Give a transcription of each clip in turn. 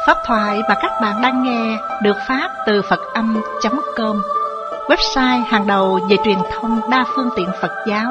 Pháp thoại mà các bạn đang nghe được phát từ Phật-âm.com, website hàng đầu về truyền thông đa phương tiện Phật giáo.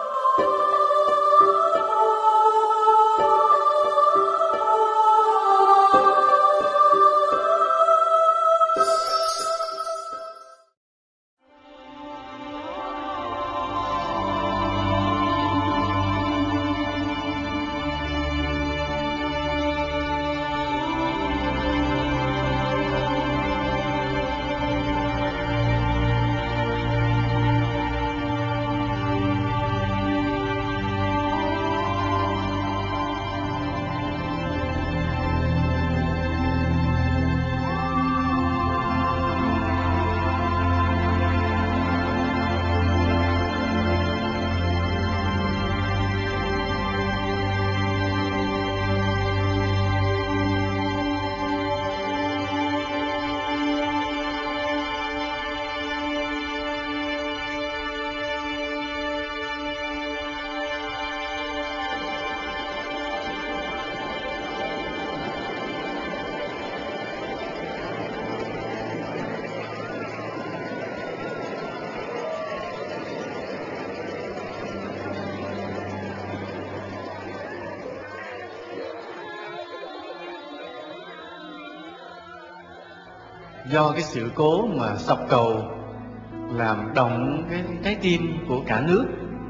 Do cái sự cố mà sập cầu làm động cái trái tim của cả nước,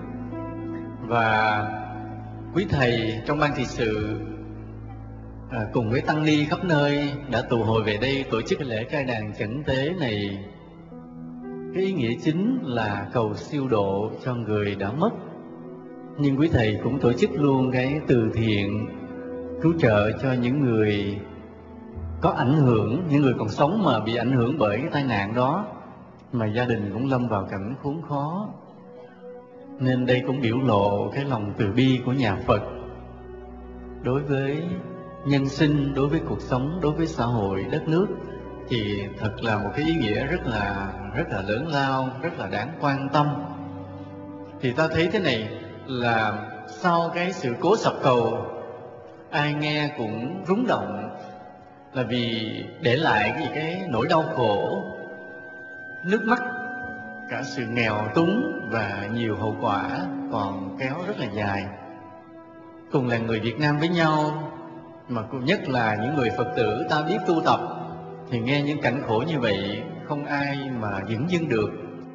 và quý thầy trong ban trị sự cùng với tăng ni khắp nơi đã tụ hội về đây tổ chức cái lễ khai đàn chẩn tế này. Cái ý nghĩa chính là cầu siêu độ cho người đã mất, nhưng quý thầy cũng tổ chức luôn cái từ thiện cứu trợ cho những người có ảnh hưởng, những người còn sống mà bị ảnh hưởng bởi cái tai nạn đó, mà gia đình cũng lâm vào cảnh khốn khó. Nên đây cũng biểu lộ cái lòng từ bi của nhà Phật đối với nhân sinh, đối với cuộc sống, đối với xã hội, đất nước. Thì thật là một cái ý nghĩa rất là lớn lao, rất là đáng quan tâm. Thì ta thấy thế này là sau cái sự cố sập cầu, ai nghe cũng rúng động, là vì để lại cái nỗi đau khổ, nước mắt, cả sự nghèo túng và nhiều hậu quả còn kéo rất là dài. Cùng là người Việt Nam với nhau, mà cũng nhất là những người Phật tử ta biết tu tập, thì nghe những cảnh khổ như vậy không ai mà dửng dưng được.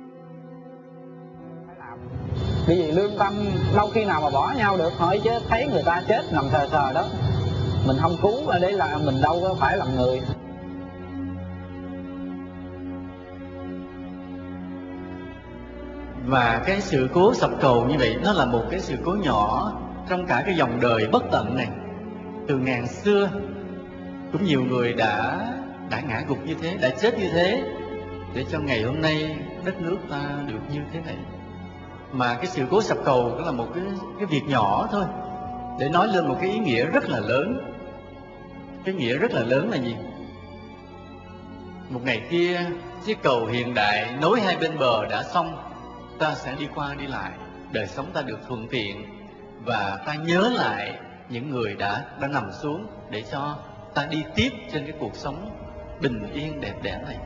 Bởi vì lương tâm đâu khi nào mà bỏ nhau được thôi, chứ thấy người ta chết nằm sờ sờ đó, mình không cứu ở đây là mình đâu có phải làm người. Và cái sự cố sập cầu như vậy nó là một cái sự cố nhỏ trong cả cái dòng đời bất tận này. Từ ngàn xưa cũng nhiều người đã ngã gục như thế, đã chết như thế, để cho ngày hôm nay đất nước ta được như thế này. Mà cái sự cố sập cầu cũng là một cái việc nhỏ thôi, để nói lên một cái ý nghĩa rất là lớn. Cái nghĩa rất là lớn là gì? Một ngày kia, chiếc cầu hiện đại nối hai bên bờ đã xong, ta sẽ đi qua đi lại, đời sống ta được thuận tiện, và ta nhớ lại những người đã nằm xuống để cho ta đi tiếp trên cái cuộc sống bình yên đẹp đẽ này.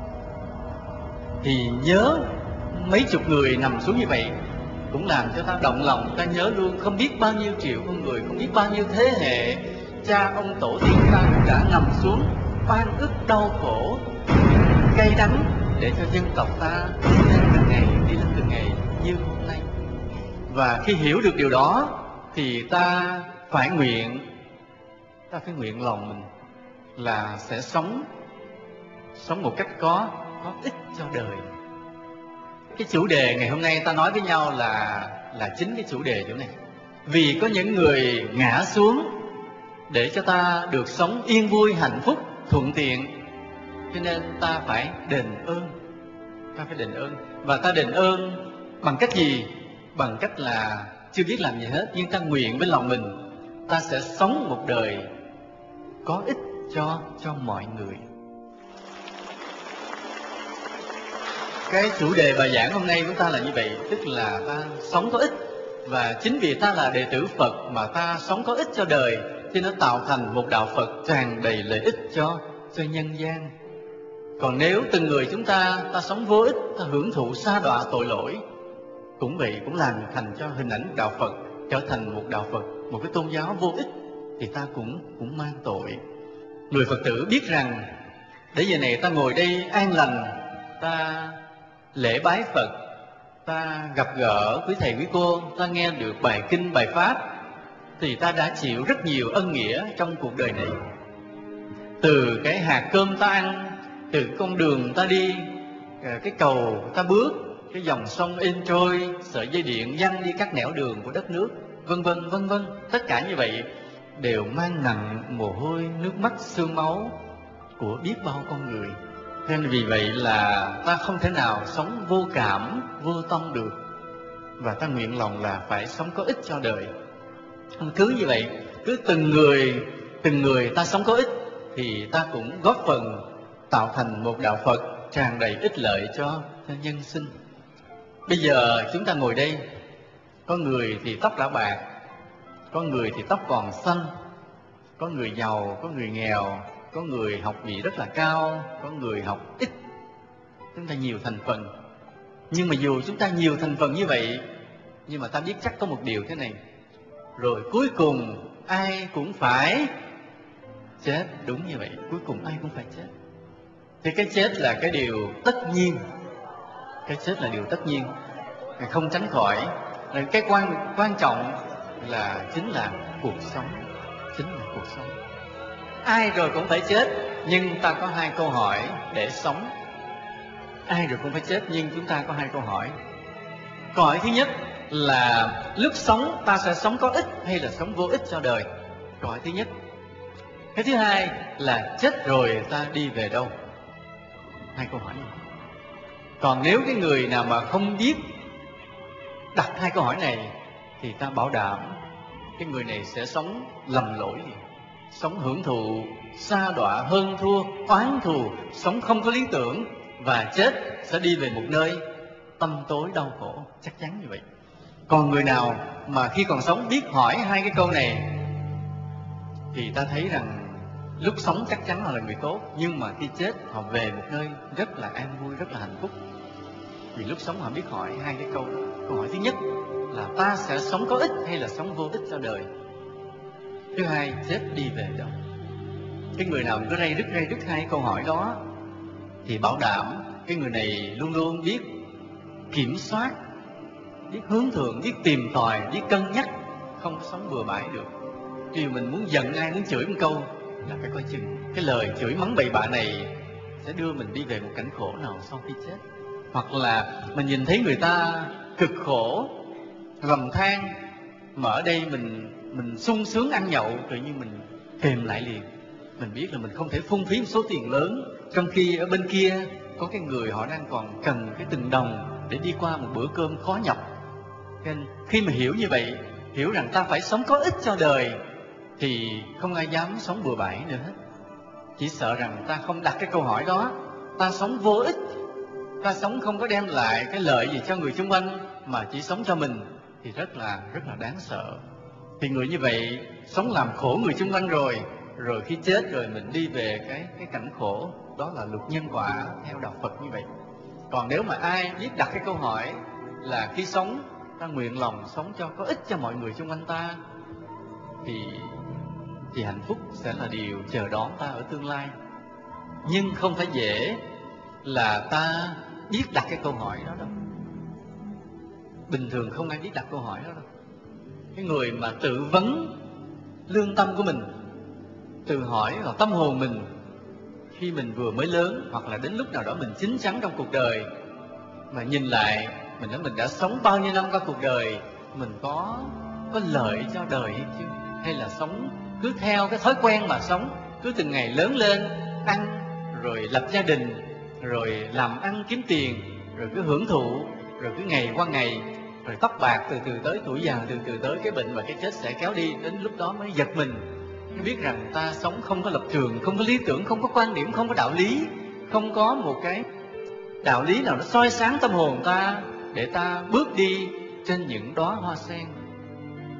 Thì nhớ mấy chục người nằm xuống như vậy cũng làm cho ta động lòng. Ta nhớ luôn không biết bao nhiêu triệu con người, không biết bao nhiêu thế hệ cha ông tổ tiên ta đã nằm xuống oan ức đau khổ, cay đắng để cho dân tộc ta đi lên từng ngày như hôm nay. Và khi hiểu được điều đó thì ta phải nguyện lòng mình là sẽ sống một cách có ích cho đời. Cái chủ đề ngày hôm nay ta nói với nhau là chính cái chủ đề chỗ này. Vì có những người ngã xuống để cho ta được sống yên vui, hạnh phúc, thuận tiện, cho nên ta phải đền ơn. Và ta đền ơn bằng cách gì? Bằng cách là chưa biết làm gì hết, nhưng ta nguyện với lòng mình, ta sẽ sống một đời có ích cho mọi người. Cái chủ đề bài giảng hôm nay của ta là như vậy, tức là ta sống có ích Và chính vì ta là đệ tử Phật mà ta sống có ích cho đời, thì nó tạo thành một đạo Phật tràn đầy lợi ích cho nhân gian. Còn nếu từng người chúng ta sống vô ích, ta hưởng thụ sa đọa tội lỗi, cũng vậy, cũng làm thành cho hình ảnh đạo Phật trở thành một đạo Phật, một cái tôn giáo vô ích, thì ta cũng mang tội. Người Phật tử biết rằng để giờ này ta ngồi đây an lành, ta lễ bái Phật, ta gặp gỡ quý thầy quý cô, ta nghe được bài kinh bài pháp, thì ta đã chịu rất nhiều ân nghĩa trong cuộc đời này. Từ cái hạt cơm ta ăn, từ con đường ta đi, cái cầu ta bước, cái dòng sông êm trôi, sợi dây điện văng đi các nẻo đường của đất nước, vân vân vân vân, tất cả như vậy đều mang nặng mồ hôi, nước mắt, xương máu của biết bao con người. Nên vì vậy là ta không thể nào sống vô cảm, vô tâm được, và ta nguyện lòng là phải sống có ích cho đời. Cứ như vậy, cứ từng người ta sống có ích, thì ta cũng góp phần tạo thành một đạo Phật tràn đầy ích lợi cho nhân sinh. Bây giờ chúng ta ngồi đây, có người thì tóc đã bạc, có người thì tóc còn xanh, có người giàu, có người nghèo, có người học vị rất là cao, có người học ít. Chúng ta nhiều thành phần. Nhưng mà dù chúng ta nhiều thành phần như vậy, nhưng mà ta biết chắc có một điều thế này: rồi cuối cùng ai cũng phải chết. Đúng như vậy, cuối cùng ai cũng phải chết. Thì cái chết là cái điều tất nhiên. Cái chết là điều tất nhiên, không tránh khỏi. Cái quan trọng là chính là cuộc sống. Chính là cuộc sống. Ai rồi cũng phải chết, nhưng ta có hai câu hỏi để sống. Ai rồi cũng phải chết, nhưng chúng ta có hai câu hỏi. Câu hỏi thứ nhất là lúc sống ta sẽ sống có ích hay là sống vô ích cho đời? Câu hỏi thứ nhất. Cái thứ hai là chết rồi ta đi về đâu? Hai câu hỏi này. Còn nếu cái người nào mà không biết đặt hai câu hỏi này, thì ta bảo đảm cái người này sẽ sống lầm lỗi liền, sống hưởng thụ, sa đọa, hơn thua, oán thù, sống không có lý tưởng, và chết sẽ đi về một nơi tâm tối đau khổ, chắc chắn như vậy. Còn người nào mà khi còn sống biết hỏi hai cái câu này, thì ta thấy rằng lúc sống chắc chắn là người tốt, nhưng mà khi chết họ về một nơi rất là an vui, rất là hạnh phúc. Vì lúc sống họ biết hỏi hai cái câu. Câu hỏi thứ nhất là ta sẽ sống có ích hay là sống vô ích cho đời? Thứ hai, chết đi về đâu? Cái người nào cứ ray rứt hai câu hỏi đó, thì bảo đảm cái người này luôn luôn biết kiểm soát, biết hướng thượng, biết tìm tòi, biết cân nhắc, không sống bừa bãi được. Khi mình muốn giận ai, muốn chửi một câu là phải coi chừng. Cái lời chửi mắng bậy bạ này sẽ đưa mình đi về một cảnh khổ nào sau khi chết. Hoặc là mình nhìn thấy người ta cực khổ, lầm than, mà ở đây mình sung sướng ăn nhậu, tự nhiên mình kềm lại liền. Mình biết là mình không thể phung phí một số tiền lớn, trong khi ở bên kia có cái người họ đang còn cần cái từng đồng để đi qua một bữa cơm khó nhọc. Nên khi mà hiểu như vậy, hiểu rằng ta phải sống có ích cho đời, thì không ai dám sống bừa bãi nữa hết. Chỉ sợ rằng ta không đặt cái câu hỏi đó, ta sống vô ích, ta sống không có đem lại cái lợi gì cho người xung quanh, mà chỉ sống cho mình, thì rất là đáng sợ. Thì người như vậy sống làm khổ người xung quanh rồi khi chết rồi mình đi về cái cảnh khổ. Đó là luật nhân quả theo đạo Phật như vậy. Còn nếu mà ai biết đặt cái câu hỏi là khi sống ta nguyện lòng sống cho có ích cho mọi người xung quanh ta, thì hạnh phúc sẽ là điều chờ đón ta ở tương lai. Nhưng không phải dễ là ta biết đặt cái câu hỏi đó đâu. Bình thường không ai biết đặt câu hỏi đó đâu. Cái người mà tự vấn lương tâm của mình, tự hỏi vào tâm hồn mình, khi mình vừa mới lớn, hoặc là đến lúc nào đó mình chín chắn trong cuộc đời, mà nhìn lại mình nói mình đã sống bao nhiêu năm qua cuộc đời, mình có lợi cho đời hay chưa? Hay là sống cứ theo cái thói quen mà sống, cứ từng ngày lớn lên, ăn, rồi lập gia đình, rồi làm ăn kiếm tiền, rồi cứ hưởng thụ, rồi cứ ngày qua ngày, rồi tóc bạc từ từ tới tuổi già, từ từ tới cái bệnh và cái chết sẽ kéo đi. Đến lúc đó mới giật mình, mới biết rằng ta sống không có lập trường, không có lý tưởng, không có quan điểm, không có đạo lý, không có một cái đạo lý nào nó soi sáng tâm hồn ta để ta bước đi trên những đóa hoa sen.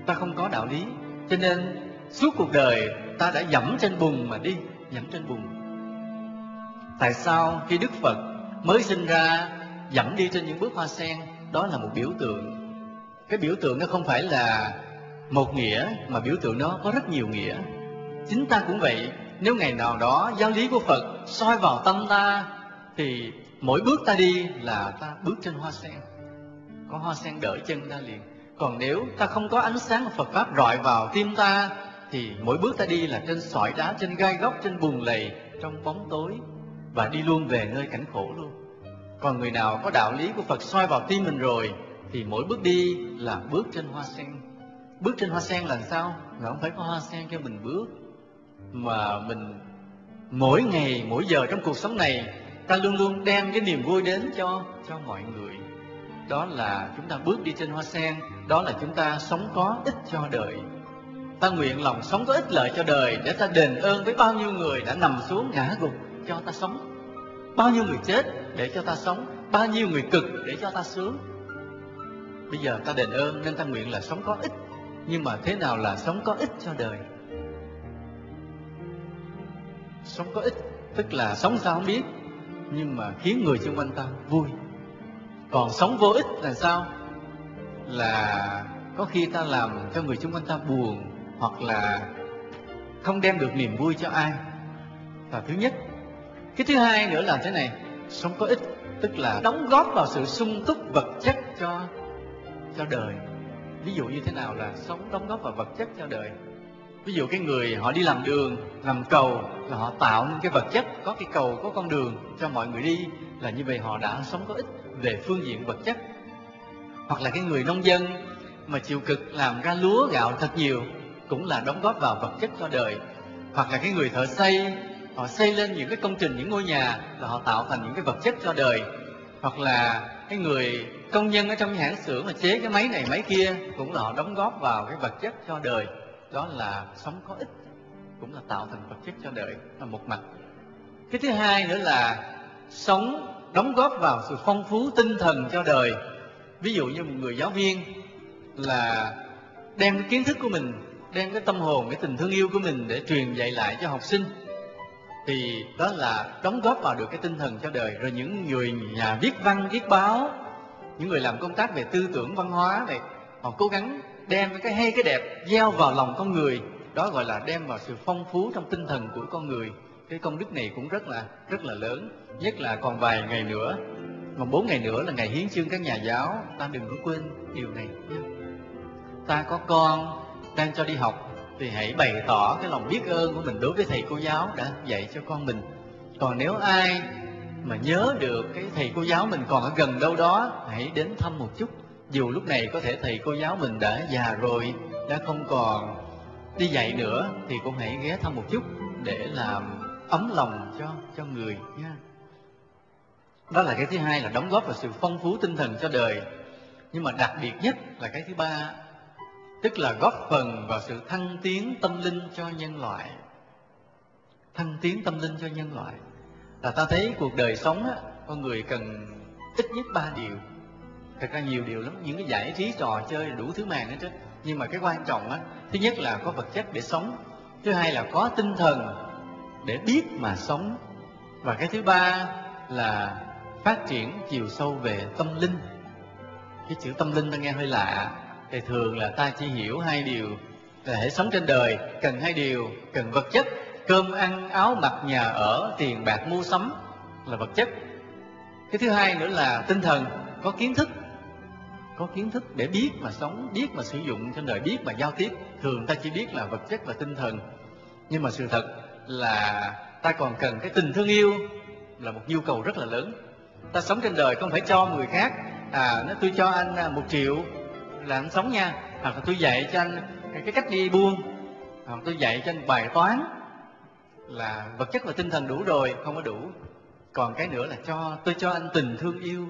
ta không có đạo lý. Cho nên suốt cuộc đời ta đã dẫm trên bùn mà đi, dẫm trên bùn. Tại sao khi Đức Phật mới sinh ra dẫm đi trên những bước hoa sen? Đó là một biểu tượng. Cái biểu tượng nó không phải là một nghĩa, mà biểu tượng nó có rất nhiều nghĩa. Chính ta cũng vậy, nếu ngày nào đó giáo lý của Phật soi vào tâm ta, thì mỗi bước ta đi là ta bước trên hoa sen, có hoa sen đỡ chân ta liền. Còn nếu ta không có ánh sáng của Phật Pháp rọi vào tim ta, thì mỗi bước ta đi là trên sỏi đá, trên gai góc, trên bùn lầy, trong bóng tối, và đi luôn về nơi cảnh khổ luôn. Còn người nào có đạo lý của Phật soi vào tim mình rồi, thì mỗi bước đi là bước trên hoa sen. Bước trên hoa sen là sao? Là không phải có hoa sen cho mình bước, mà mình mỗi ngày, mỗi giờ trong cuộc sống này, ta luôn luôn đem cái niềm vui đến cho mọi người. Đó là chúng ta bước đi trên hoa sen, đó là chúng ta sống có ích cho đời. Ta nguyện lòng sống có ích lợi cho đời, để ta đền ơn với bao nhiêu người đã nằm xuống ngã gục cho ta sống, bao nhiêu người chết để cho ta sống, bao nhiêu người cực để cho ta sướng. Bây giờ ta đền ơn nên ta nguyện là sống có ích. Nhưng mà thế nào là sống có ích cho đời? Sống có ích tức là sống sao không biết, nhưng mà khiến người xung quanh ta vui. Còn sống vô ích là sao? Là có khi ta làm cho người xung quanh ta buồn, hoặc là không đem được niềm vui cho ai, là thứ nhất. Cái thứ hai nữa là thế này, sống có ích tức là đóng góp vào sự sung túc vật chất cho đời. Ví dụ như thế nào là sống đóng góp vào vật chất cho đời? Ví dụ cái người họ đi làm đường, làm cầu, là họ tạo nên cái vật chất, có cái cầu, có con đường cho mọi người đi, là như vậy họ đã sống có ích về phương diện vật chất. Hoặc là cái người nông dân mà chịu cực làm ra lúa gạo thật nhiều, cũng là đóng góp vào vật chất cho đời. Hoặc là cái người thợ xây, họ xây lên những cái công trình, những ngôi nhà, là họ tạo thành những cái vật chất cho đời. Hoặc là cái người công nhân ở trong hãng xưởng mà chế cái máy này máy kia, cũng là họ đóng góp vào cái vật chất cho đời. Đó là sống có ích, cũng là tạo thành vật chất cho đời, là một mặt. Cái thứ hai nữa là sống đóng góp vào sự phong phú tinh thần cho đời. Ví dụ như một người giáo viên là đem cái kiến thức của mình, đem cái tâm hồn, cái tình thương yêu của mình để truyền dạy lại cho học sinh, thì đó là đóng góp vào được cái tinh thần cho đời. Rồi những người nhà viết văn, viết báo, những người làm công tác về tư tưởng văn hóa này, họ cố gắng đem cái hay cái đẹp gieo vào lòng con người. Đó gọi là đem vào sự phong phú trong tinh thần của con người. Cái công đức này cũng rất là lớn. Nhất là còn vài ngày nữa, còn 4 ngày nữa là ngày hiến chương các nhà giáo. Ta đừng có quên điều này nhé. Ta có con đang cho đi học thì hãy bày tỏ cái lòng biết ơn của mình đối với thầy cô giáo đã dạy cho con mình. Còn nếu ai mà nhớ được cái thầy cô giáo mình còn ở gần đâu đó, hãy đến thăm một chút. Dù lúc này có thể thầy cô giáo mình đã già rồi, đã không còn đi dạy nữa, thì cũng hãy ghé thăm một chút để làm ấm lòng cho người nha. Đó là cái thứ hai, là đóng góp vào sự phong phú tinh thần cho đời. Nhưng mà đặc biệt nhất là cái thứ ba, tức là góp phần vào sự thăng tiến tâm linh cho nhân loại. Thăng tiến tâm linh cho nhân loại là ta thấy cuộc đời sống á, con người cần ít nhất 3 điều. Thật ra nhiều điều lắm, những cái giải trí trò chơi đủ thứ màn hết trơn. Nhưng mà cái quan trọng á, thứ nhất là có vật chất để sống, thứ hai là có tinh thần để biết mà sống, và cái thứ ba là phát triển chiều sâu về tâm linh. Cái chữ tâm linh ta nghe hơi lạ, thì thường là ta chỉ hiểu 2 điều, là hãy sống trên đời cần 2 điều, cần vật chất, cơm ăn, áo mặc, nhà ở, tiền bạc mua sắm là vật chất. Cái thứ hai nữa là tinh thần, có kiến thức để biết mà sống, biết mà sử dụng trên đời, biết mà giao tiếp. Thường ta chỉ biết là vật chất và tinh thần, nhưng mà sự thật là ta còn cần cái tình thương yêu, là một nhu cầu rất là lớn. Ta sống trên đời không phải cho người khác, nếu tôi cho anh 1 triệu là anh sống nha, hoặc là tôi dạy cho anh cái cách đi buôn, hoặc tôi dạy cho anh bài toán, là vật chất và tinh thần đủ rồi, không có đủ. Còn cái nữa là tôi cho anh tình thương yêu,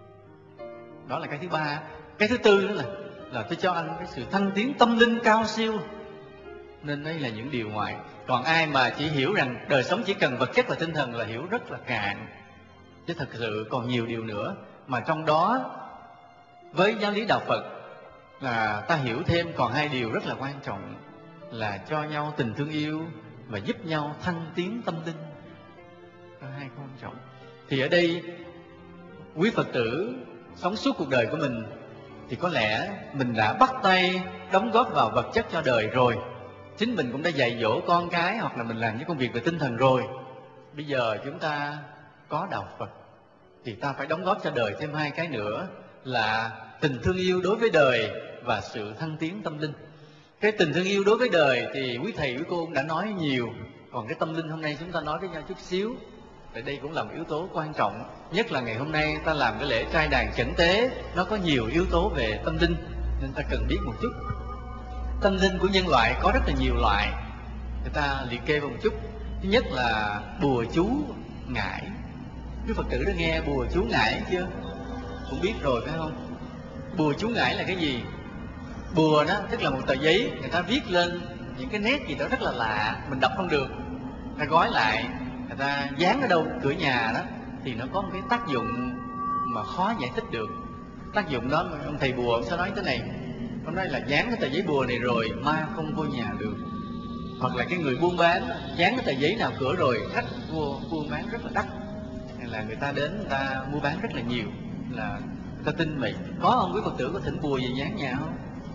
đó là cái thứ ba. Cái thứ tư nữa là tôi cho anh cái sự thăng tiến tâm linh cao siêu. Nên đây là những điều ngoài. Còn ai mà chỉ hiểu rằng đời sống chỉ cần vật chất và tinh thần là hiểu rất là cạn. Chứ thật sự còn nhiều điều nữa. Mà trong đó, với giáo lý đạo Phật, là ta hiểu thêm còn hai điều rất là quan trọng, là cho nhau tình thương yêu và giúp nhau thăng tiến tâm linh. Có hai quan trọng. Thì ở đây quý Phật tử sống suốt cuộc đời của mình thì có lẽ mình đã bắt tay đóng góp vào vật chất cho đời rồi, chính mình cũng đã dạy dỗ con cái, hoặc là mình làm những công việc về tinh thần rồi. Bây giờ chúng ta có đạo Phật thì ta phải đóng góp cho đời thêm hai cái nữa, là tình thương yêu đối với đời và sự thăng tiến tâm linh. Cái tình thương yêu đối với đời thì quý thầy quý cô cũng đã nói nhiều, còn cái tâm linh hôm nay chúng ta nói với nhau chút xíu. Tại đây cũng là một yếu tố quan trọng, nhất là ngày hôm nay ta làm cái lễ trai đàn chẩn tế, nó có nhiều yếu tố về tâm linh nên ta cần biết một chút. Tâm linh của nhân loại có rất là nhiều loại, người ta liệt kê vào một chút. Thứ nhất là bùa chú ngải. Quý Phật tử đã nghe bùa chú ngải chưa? Cũng biết rồi phải không? Bùa chú ngải là cái gì? Bùa đó tức là một tờ giấy, người ta viết lên những cái nét gì đó rất là lạ, mình đọc không được, người ta gói lại, người ta dán ở đâu cửa nhà đó, thì nó có một cái tác dụng mà khó giải thích được. Tác dụng đó ông thầy bùa ông sẽ nói thế này, ông nói là dán cái tờ giấy bùa này rồi ma không vô nhà được. Hoặc là cái người buôn bán dán cái tờ giấy nào cửa rồi khách vô buôn bán rất là đắt, hay là người ta đến người ta mua bán rất là nhiều, là người ta tin vậy. Có không quý Phật tử có thỉnh bùa gì dán nhà không?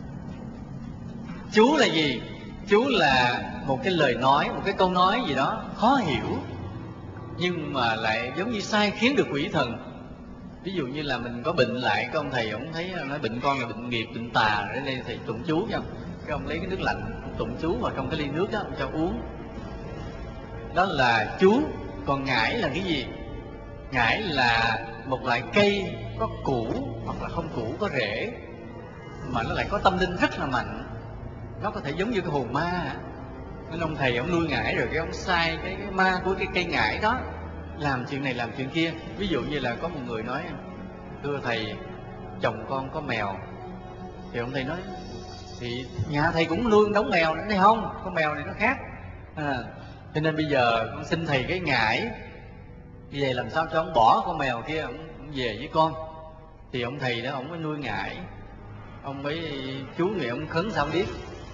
Chú là gì? Chú là một cái lời nói, một cái câu nói gì đó khó hiểu, nhưng mà lại giống như sai khiến được quỷ thần. Ví dụ như là mình có bệnh lại, cái ông thầy ông thấy nói bệnh con là bệnh nghiệp, bệnh tà, ở đây thầy tụng chú nha. Cái ông lấy cái nước lạnh tụng chú vào trong cái ly nước đó, ông cho uống. Đó là chú. Còn ngải là cái gì? Ngải là một loại cây có củ hoặc là không củ, có rễ, mà nó lại có tâm linh rất là mạnh. Nó có thể giống như cái hồn ma. Nên ông thầy ông nuôi ngải rồi cái ông sai cái ma của cái cây ngải đó làm chuyện này làm chuyện kia. Ví dụ như là có một người nói, thưa thầy, chồng con có mèo. Thì ông thầy nói, thì nhà thầy cũng nuôi đống mèo. Nói không, con mèo này nó khác. Cho nên bây giờ con xin thầy cái ngải, như vậy làm sao cho ông bỏ con mèo kia, ông về với con. Thì ông thầy đó ông mới nuôi ngải. Ông mới chú này ông khấn sao biết,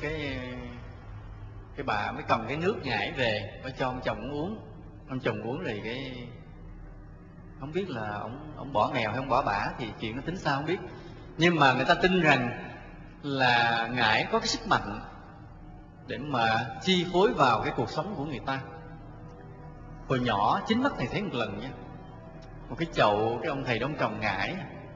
cái bà mới cầm cái nước ngải về mới cho ông chồng uống. Ông chồng uống rồi cái không biết là ông bỏ mèo hay ông bỏ bả, thì chuyện nó tính sao không biết. Nhưng mà người ta tin rằng là ngải có cái sức mạnh để mà chi phối vào cái cuộc sống của người ta. Hồi nhỏ chính mắt thầy thấy một lần nha, một cái chậu, cái ông thầy đó ông trồng ngải,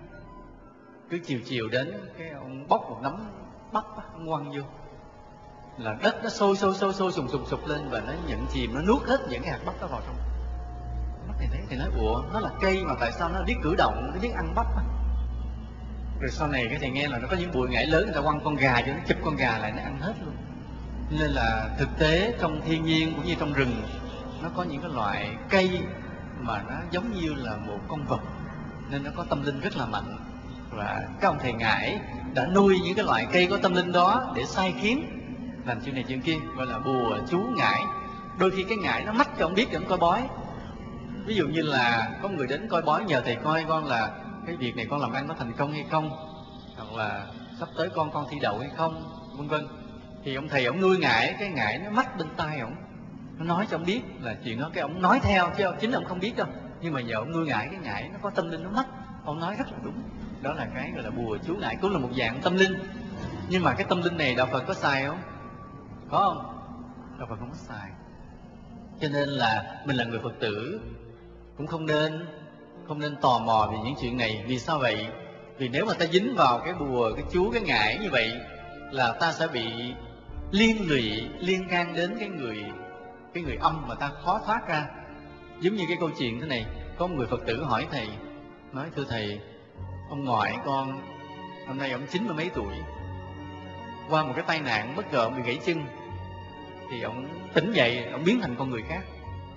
cứ chiều chiều đến cái ông bóc một nắm bắp ông quăng vô, là đất nó sôi sùng lên và nó nhận chìm, nó nuốt hết những cái hạt bắp đó vào trong. Mắt thầy thấy thì nói, ủa, nó là cây mà tại sao nó biết cử động, nó biết ăn bắp á. Rồi sau này cái thầy nghe là nó có những bụi ngải lớn, người ta quăng con gà cho nó chụp con gà lại nó ăn hết luôn. Nên là thực tế trong thiên nhiên cũng như trong rừng, nó có những cái loại cây mà nó giống như là một con vật, nên nó có tâm linh rất là mạnh. Và các ông thầy ngải đã nuôi những cái loại cây có tâm linh đó để sai khiến làm chuyện này chuyện kia, gọi là bùa chú ngải. Đôi khi cái ngải nó mách cho ông biết để ông coi bói. Ví dụ như là có người đến coi bói nhờ thầy coi con là cái việc này con làm ăn nó thành công hay không, hoặc là sắp tới con thi đậu hay không, vân vân. Thì ông thầy ông nuôi ngải, cái ngải nó mách bên tai ông, nó nói cho ông biết là chuyện đó, cái ông nói theo chứ chính ông không biết đâu. Nhưng mà nhờ ông nuôi ngải, cái ngải nó có tâm linh, nó mách ông nói rất là đúng. Đó là cái gọi là bùa chú ngải, cũng là một dạng tâm linh. Nhưng mà cái tâm linh này đạo Phật có xài không? Có không? Đạo Phật không có xài. Cho nên là mình là người Phật tử cũng không nên tò mò về những chuyện này. Vì sao vậy? Vì nếu mà ta dính vào cái bùa, cái chú, cái ngải như vậy là ta sẽ bị liên lụy, liên can đến cái người âm mà ta khó thoát ra. Giống như cái câu chuyện thế này, có một người Phật tử hỏi thầy, nói thưa thầy, ông ngoại con hôm nay ông 90 mấy tuổi, qua một cái tai nạn bất ngờ ông bị gãy chân, thì ông tỉnh dậy, ông biến thành con người khác.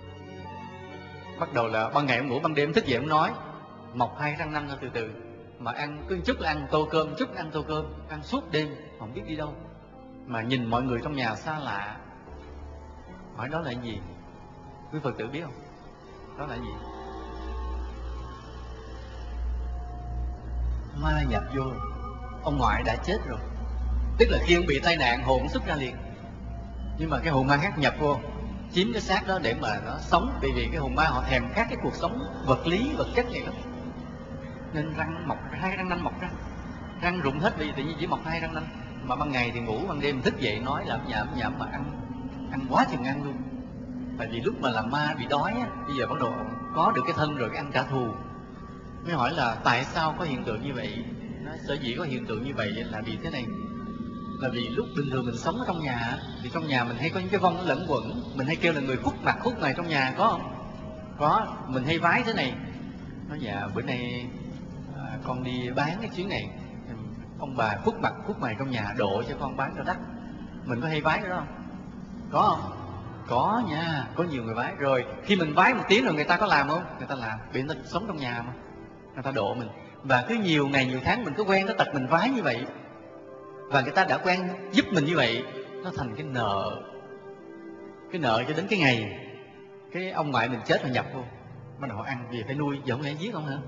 Bắt đầu là ban ngày ông ngủ, ban đêm thức dậy ông nói, mọc 2 răng nanh từ từ, mà ăn cứ chút là ăn tô cơm, chút ăn tô cơm, ăn suốt đêm không biết đi đâu, mà nhìn mọi người trong nhà xa lạ. Hỏi đó là cái gì? Quý Phật tử biết không? Đó là cái gì? Ma nhập vô. ông ngoại đã chết rồi. Tức là khi ông bị tai nạn hồn xuất ra liền, nhưng mà cái hồn ma khác nhập vô chiếm cái xác đó để mà nó sống. Bởi vì cái hồn ma họ thèm khát cái cuộc sống vật lý vật chất này lắm, nên răng mọc, 2 răng nanh mọc ra, răng rụng hết đi, tự nhiên chỉ mọc 2 răng nanh. Mà ban ngày thì ngủ, ban đêm thức dậy nói làm nhảm mà ăn quá chừng ăn luôn. Tại vì lúc mà làm ma bị đói á, bây giờ bắt đầu có được cái thân rồi, cái ăn trả thù. Mới hỏi là tại sao có hiện tượng như vậy? Nói sở dĩ có hiện tượng như vậy là vì thế này, là vì lúc bình thường mình sống ở trong nhà thì trong nhà mình hay có những cái vong nó lẫn quẩn, mình hay kêu là người khuất mặt khuất mày trong nhà, có không? Có. Mình hay vái thế này, nói dạ bữa nay con đi bán cái chuyến này, ông bà khuất mặt khuất mày trong nhà độ cho con bán cho đắt. Mình có hay vái cái đó không? Có không? Có nha, có nhiều người vái. Rồi khi mình vái một tiếng rồi người ta có làm không? Người ta làm, vì người ta sống trong nhà mà, người ta độ mình. Và cứ nhiều ngày nhiều tháng mình cứ quen cái tật mình vái như vậy, và người ta đã quen giúp mình như vậy, nó thành cái nợ cho đến cái ngày cái ông ngoại mình chết rồi nhập vô, bắt đầu họ ăn vì phải nuôi. Giờ không lẽ giết không hả?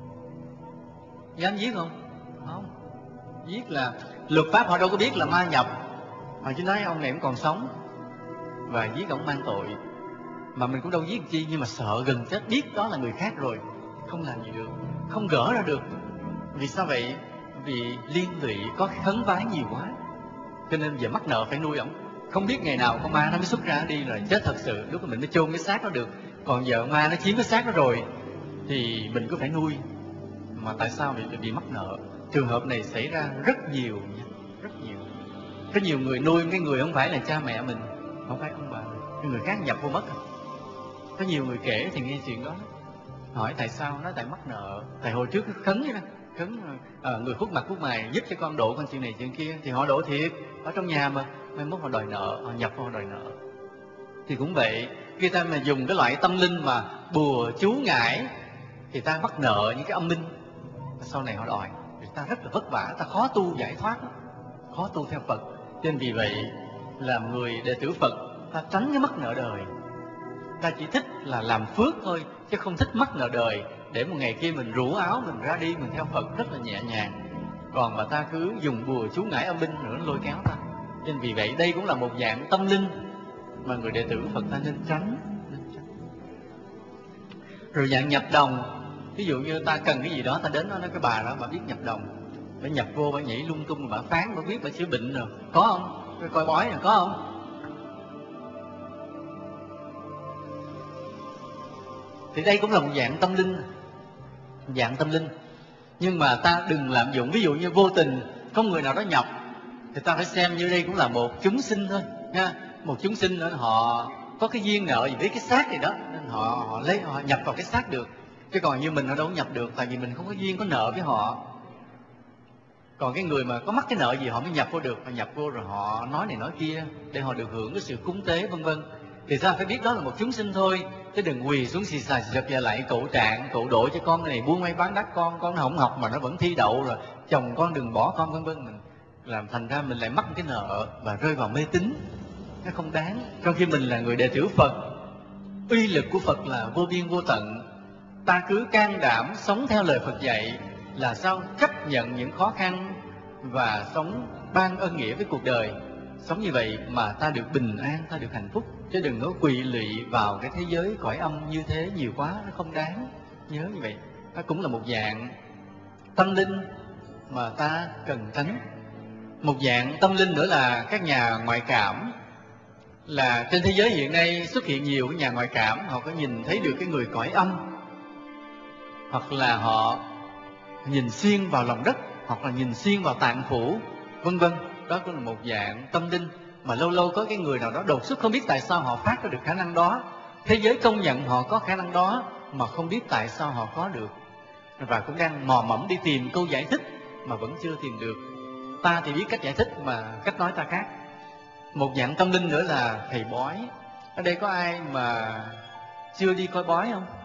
Dám giết không? Không. Giết là luật pháp họ đâu có biết là ma nhập, họ chỉ nói ông này cũng còn sống và giết ông mang tội. Mà mình cũng đâu giết chi, nhưng mà sợ gần chết biết đó là người khác rồi, không làm gì được, không gỡ ra được. Vì sao vậy? Vì liên lụy có khấn vái nhiều quá, cho nên giờ mắc nợ phải nuôi ổng. Không biết ngày nào con ma nó mới xuất ra đi rồi chết thật sự, lúc đó mình mới chôn cái xác nó được. Còn giờ ma nó chiếm cái xác nó rồi thì mình cứ phải nuôi. Mà tại sao? Vì mắc nợ. Trường hợp này xảy ra rất nhiều nha, rất nhiều. Có nhiều người nuôi cái người không phải là cha mẹ mình, không phải ông bà, cái người khác nhập vô mất. Có nhiều người kể thì nghe chuyện đó, hỏi tại sao, nói tại mắc nợ. Tại hồi trước khấn vậy đó, khấn người khuất mặt khuất mày giúp cho con độ con chuyện này chuyện kia, thì họ độ thiệt ở trong nhà mà mai mốt họ đòi nợ, họ nhập họ đòi nợ. Thì cũng vậy, khi ta mà dùng cái loại tâm linh mà bùa chú ngải thì ta mắc nợ những cái âm minh, sau này họ đòi, thì ta rất là vất vả, ta khó tu giải thoát, khó tu theo Phật. Cho nên vì vậy làm người đệ tử Phật, ta tránh cái mắc nợ đời. Ta chỉ thích là làm phước thôi, chứ không thích mắc nợ đời, để một ngày kia mình rủ áo mình ra đi, mình theo Phật rất là nhẹ nhàng. Còn mà ta cứ dùng bùa chú ngải âm binh nữa lôi kéo ta. Nên vì vậy đây cũng là một dạng tâm linh mà người đệ tử Phật ta nên tránh. Rồi dạng nhập đồng, ví dụ như ta cần cái gì đó, ta đến đó nói cái bà đó bà biết nhập đồng, bà nhập vô bà nhảy lung tung, bà phán, bà biết bà chữa bệnh rồi, có không? Cái coi bói rồi có không? Thì đây cũng là một dạng tâm linh, dạng tâm linh. Nhưng mà ta đừng lạm dụng. Ví dụ như vô tình có người nào đó nhập, thì ta phải xem như đây cũng là một chúng sinh thôi nha. Một chúng sinh nữa, họ có cái duyên nợ gì với cái xác này đó, nên họ nhập vào cái xác được. Chứ còn như mình họ đâu có nhập được, tại vì mình không có duyên có nợ với họ. Còn cái người mà có mắc cái nợ gì họ mới nhập vô được, họ nhập vô rồi họ nói này nói kia để họ được hưởng cái sự cúng tế vân vân. Thì ta phải biết đó là một chúng sinh thôi, chứ đừng quỳ xuống xì xà xì và lại cậu trạng, cậu độ cho con này buôn may bán đắt, con nó không học mà nó vẫn thi đậu rồi, chồng con đừng bỏ con vân vân. Mình làm thành ra mình lại mắc cái nợ và rơi vào mê tín, nó không đáng. Trong khi mình là người đệ tử Phật, uy lực của Phật là vô biên vô tận. Ta cứ can đảm sống theo lời Phật dạy, là sao chấp nhận những khó khăn và sống ban ân nghĩa với cuộc đời. Sống như vậy mà ta được bình an, ta được hạnh phúc, chứ đừng có quỳ lụy vào cái thế giới cõi âm như thế nhiều quá, nó không đáng. Nhớ như vậy, nó cũng là một dạng tâm linh mà ta cần tránh. Một dạng tâm linh nữa là các nhà ngoại cảm. Là trên thế giới hiện nay xuất hiện nhiều cái nhà ngoại cảm, họ có nhìn thấy được cái người cõi âm, hoặc là họ nhìn xuyên vào lòng đất, hoặc là nhìn xuyên vào tạng phủ, vân vân. Đó cũng là một dạng tâm linh mà lâu lâu có cái người nào đó đột xuất, không biết tại sao họ phát ra được khả năng đó. Thế giới công nhận họ có khả năng đó mà không biết tại sao họ có được, và cũng đang mò mẫm đi tìm câu giải thích mà vẫn chưa tìm được. Ta thì biết cách giải thích mà cách nói ta khác. Một dạng tâm linh nữa là thầy bói. Ở đây có ai mà chưa đi coi bói không?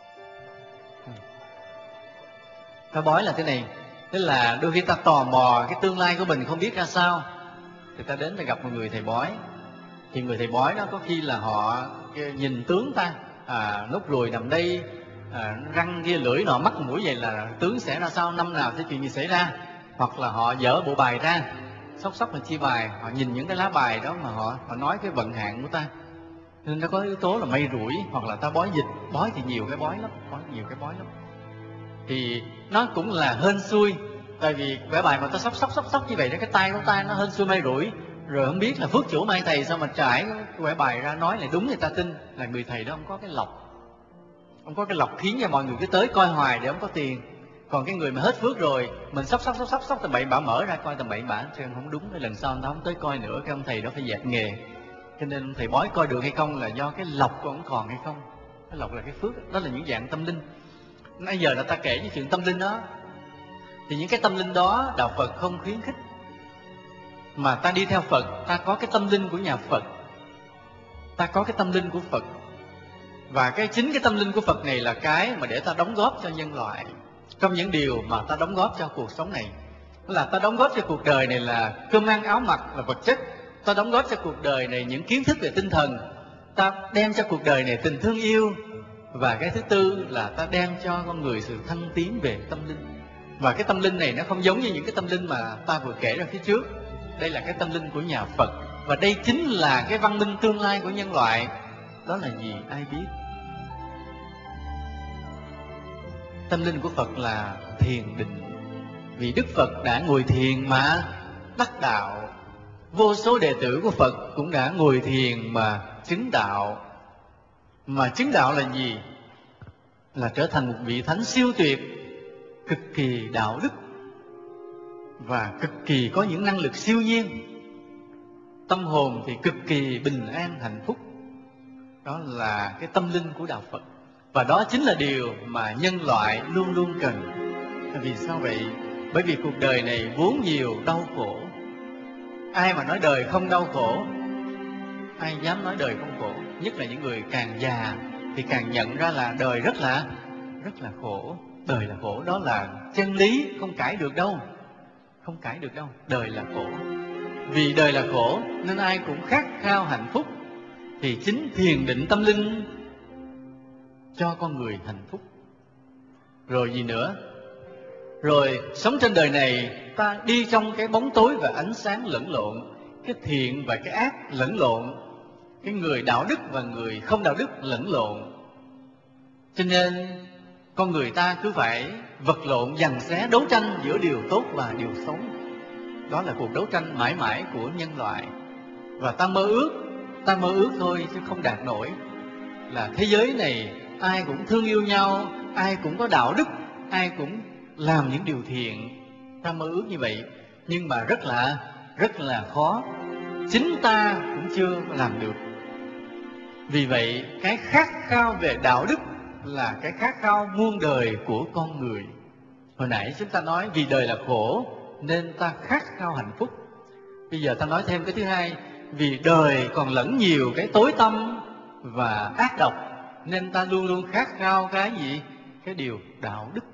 Coi bói là thế này, tức là đôi khi ta tò mò cái tương lai của mình không biết ra sao, thì ta đến ta gặp một người thầy bói. Thì người thầy bói đó có khi là họ nhìn tướng ta, nốt ruồi nằm đây, răng kia lưỡi nọ mắt mũi vậy là tướng sẽ ra sao, năm nào sẽ chuyện gì xảy ra. hoặc là họ dở bộ bài ra, sóc là chia bài, họ nhìn những cái lá bài đó mà họ nói cái vận hạn của ta, nên nó có yếu tố là may rủi, hoặc là ta bói dịch, bói thì nhiều cái bói lắm, thì nó cũng là hên xui. Tại vì vẽ bài mà ta sóc như vậy đó, cái tay của ta nó hên xui may rủi, rồi không biết là phước chủ may thầy sao mà trải vẽ bài ra nói là đúng, người ta tin là người thầy đó không có cái lộc, không có cái lộc khiến cho mọi người cứ tới coi hoài để không có tiền. Còn cái người mà hết phước rồi, mình sóc tầm bậy bạ, mở ra coi tầm bậy bạ, chứ không đúng, lần sau người ta không tới coi nữa, cái ông thầy đó phải dẹp nghề. Cho nên ông thầy bói coi được hay không là do cái lộc của ông còn hay không. Cái lộc là cái phước, đó là những dạng tâm linh. Nãy giờ là ta kể những chuyện tâm linh đó, thì những cái tâm linh đó đạo Phật không khuyến khích. Mà ta đi theo Phật, ta có cái tâm linh của nhà Phật, ta có cái tâm linh của Phật. Và chính cái tâm linh của Phật này là cái mà để ta đóng góp cho nhân loại. Trong những điều mà ta đóng góp cho cuộc sống này, là ta đóng góp cho cuộc đời này là cơm ăn áo mặc, là vật chất. Ta đóng góp cho cuộc đời này những kiến thức về tinh thần. Ta đem cho cuộc đời này tình thương yêu. Và cái thứ tư là ta đem cho con người sự thăng tiến về tâm linh. Và cái tâm linh này nó không giống như những cái tâm linh mà ta vừa kể ra phía trước. Đây là cái tâm linh của nhà Phật. Và đây chính là cái văn minh tương lai của nhân loại. Đó là gì ai biết? Tâm linh của Phật là thiền định. Vì Đức Phật đã ngồi thiền mà đắc đạo. Vô số đệ tử của Phật cũng đã ngồi thiền mà chứng đạo. Mà chứng đạo là gì? Là trở thành một vị thánh siêu tuyệt, cực kỳ đạo đức và cực kỳ có những năng lực siêu nhiên. Tâm hồn thì cực kỳ bình an hạnh phúc. Đó là cái tâm linh của đạo Phật. Và đó chính là điều mà nhân loại luôn luôn cần. Vì sao vậy? Bởi vì cuộc đời này vốn nhiều đau khổ. Ai mà nói đời không đau khổ? Ai dám nói đời không khổ? Nhất là những người càng già thì càng nhận ra là đời rất là khổ. Đời là khổ, đó là chân lý, không cãi được đâu. Không cãi được đâu, đời là khổ. Vì đời là khổ nên ai cũng khát khao hạnh phúc. Thì chính thiền định tâm linh cho con người hạnh phúc. Rồi gì nữa? Rồi sống trên đời này ta đi trong cái bóng tối và ánh sáng lẫn lộn, cái thiện và cái ác lẫn lộn, cái người đạo đức và người không đạo đức lẫn lộn. Cho nên con người ta cứ phải vật lộn, giằng xé, đấu tranh giữa điều tốt và điều xấu. Đó là cuộc đấu tranh mãi mãi của nhân loại. Và ta mơ ước thôi chứ không đạt nổi. Là thế giới này ai cũng thương yêu nhau, ai cũng có đạo đức, ai cũng làm những điều thiện. Ta mơ ước như vậy, nhưng mà rất là khó. Chính ta cũng chưa làm được. Vì vậy, cái khát khao về đạo đức là cái khát khao muôn đời của con người. Hồi nãy chúng ta nói vì đời là khổ nên ta khát khao hạnh phúc. Bây giờ ta nói thêm cái thứ hai, vì đời còn lẫn nhiều cái tối tăm và ác độc nên ta luôn luôn khát khao cái gì? Cái điều đạo đức.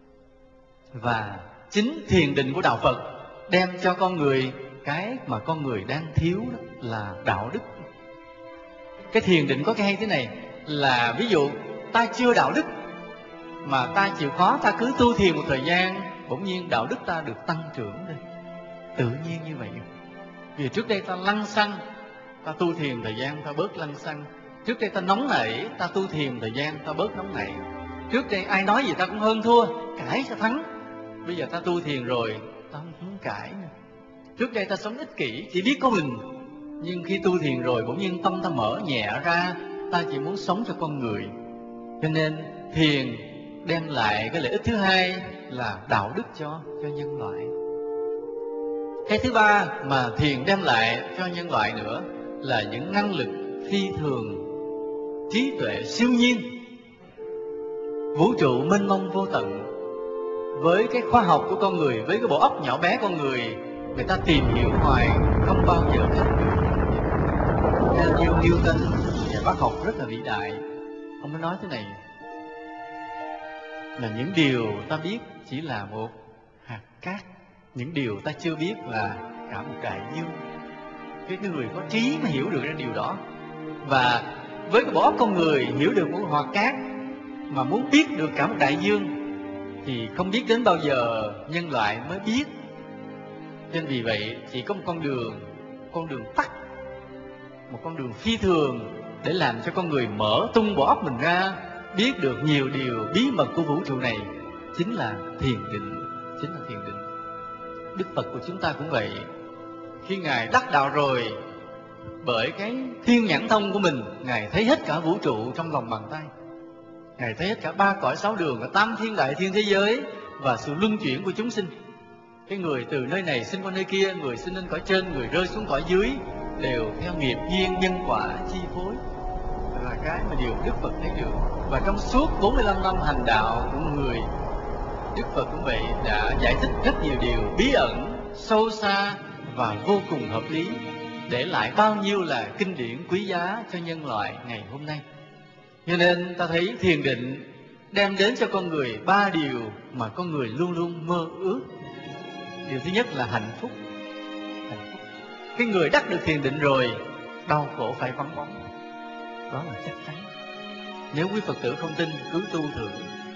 Và chính thiền định của đạo Phật đem cho con người cái mà con người đang thiếu, đó là đạo đức. Cái thiền định có cái hay thế này, là ví dụ ta chưa đạo đức mà ta chịu khó, ta cứ tu thiền một thời gian, bỗng nhiên đạo đức ta được tăng trưởng lên. Tự nhiên như vậy. Vì trước đây ta lăng xăng, ta tu thiền thời gian ta bớt lăng xăng. Trước đây ta nóng nảy, ta tu thiền thời gian ta bớt nóng nảy. Trước đây ai nói gì ta cũng hơn thua, cãi cho thắng. Bây giờ ta tu thiền rồi, ta không muốn cãi nữa. Trước đây ta sống ích kỷ, chỉ biết có mình. Nhưng khi tu thiền rồi, bỗng nhiên tâm ta mở nhẹ ra, ta chỉ muốn sống cho con người. Cho nên thiền đem lại cái lợi ích thứ hai là đạo đức cho nhân loại. Cái thứ ba mà thiền đem lại cho nhân loại nữa là những năng lực phi thường, trí tuệ siêu nhiên. Vũ trụ mênh mông vô tận, với cái khoa học của con người, với cái bộ óc nhỏ bé con người, người ta tìm hiểu hoài không bao giờ hết. Theo như Newton, nhà bác học rất là vĩ đại, ông mới nói thế này, là những điều ta biết chỉ là một hạt cát, những điều ta chưa biết là cả một đại dương. Cái người có trí mới hiểu được ra điều đó. Và với cái bộ óc con người hiểu được một hạt cát, mà muốn biết được cả một đại dương thì không biết đến bao giờ nhân loại mới biết Nên vì vậy chỉ có một con đường tắt, một con đường phi thường để làm cho con người mở tung bộ óc mình ra, biết được nhiều điều bí mật của vũ trụ này, chính là thiền định. Đức Phật của chúng ta cũng vậy. Khi Ngài đắc đạo rồi, bởi cái thiên nhãn thông của mình, Ngài thấy hết cả vũ trụ trong lòng bàn tay. Ngài thấy hết cả 3 cõi 6 đường, cả 8 thiên đại thiên thế giới và sự luân chuyển của chúng sinh. Cái người từ nơi này sinh qua nơi kia, người sinh lên cõi trên, người rơi xuống cõi dưới, đều theo nghiệp duyên nhân quả chi phối, là cái mà điều Đức Phật thấy được. Và trong suốt 45 năm hành đạo của người, Đức Phật cũng vậy, đã giải thích rất nhiều điều bí ẩn, sâu xa và vô cùng hợp lý, để lại bao nhiêu là kinh điển quý giá cho nhân loại ngày hôm nay. Cho nên ta thấy thiền định đem đến cho con người 3 điều mà con người luôn luôn mơ ước. Điều thứ nhất là hạnh phúc. Cái người đắc được thiền định rồi, đau khổ phải vắng bóng, đó là chắc chắn. Nếu quý Phật tử không tin, cứ tu thử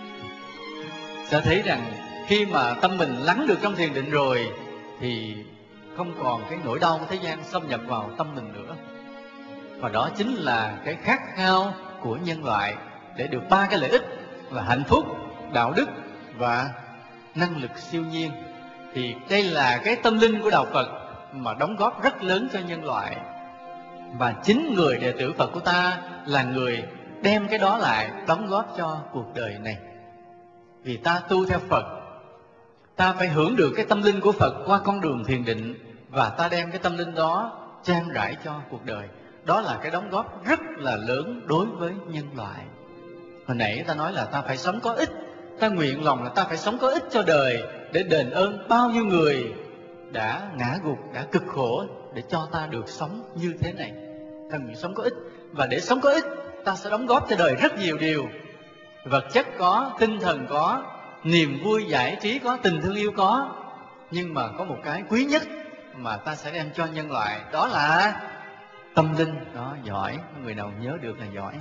sẽ thấy rằng khi mà tâm mình lắng được trong thiền định rồi thì không còn cái nỗi đau của thế gian xâm nhập vào tâm mình nữa. Và đó chính là cái khát khao của nhân loại để được 3 cái lợi ích là hạnh phúc, đạo đức và năng lực siêu nhiên. Thì đây là cái tâm linh của đạo Phật mà đóng góp rất lớn cho nhân loại. Và chính người đệ tử Phật của ta là người đem cái đó lại đóng góp cho cuộc đời này. Vì ta tu theo Phật, ta phải hưởng được cái tâm linh của Phật qua con đường thiền định, và ta đem cái tâm linh đó trang rải cho cuộc đời. Đó là cái đóng góp rất là lớn đối với nhân loại. Hồi nãy ta nói là ta phải sống có ích. Ta nguyện lòng là ta phải sống có ích cho đời, để đền ơn bao nhiêu người đã ngã gục, đã cực khổ, để cho ta được sống như thế này. Ta nguyện sống có ích. Và để sống có ích, ta sẽ đóng góp cho đời rất nhiều điều. Vật chất có, tinh thần có, niềm vui giải trí có, tình thương yêu có. Nhưng mà có một cái quý nhất mà ta sẽ đem cho nhân loại, đó là tâm linh. Đó, giỏi. Người nào nhớ được là giỏi.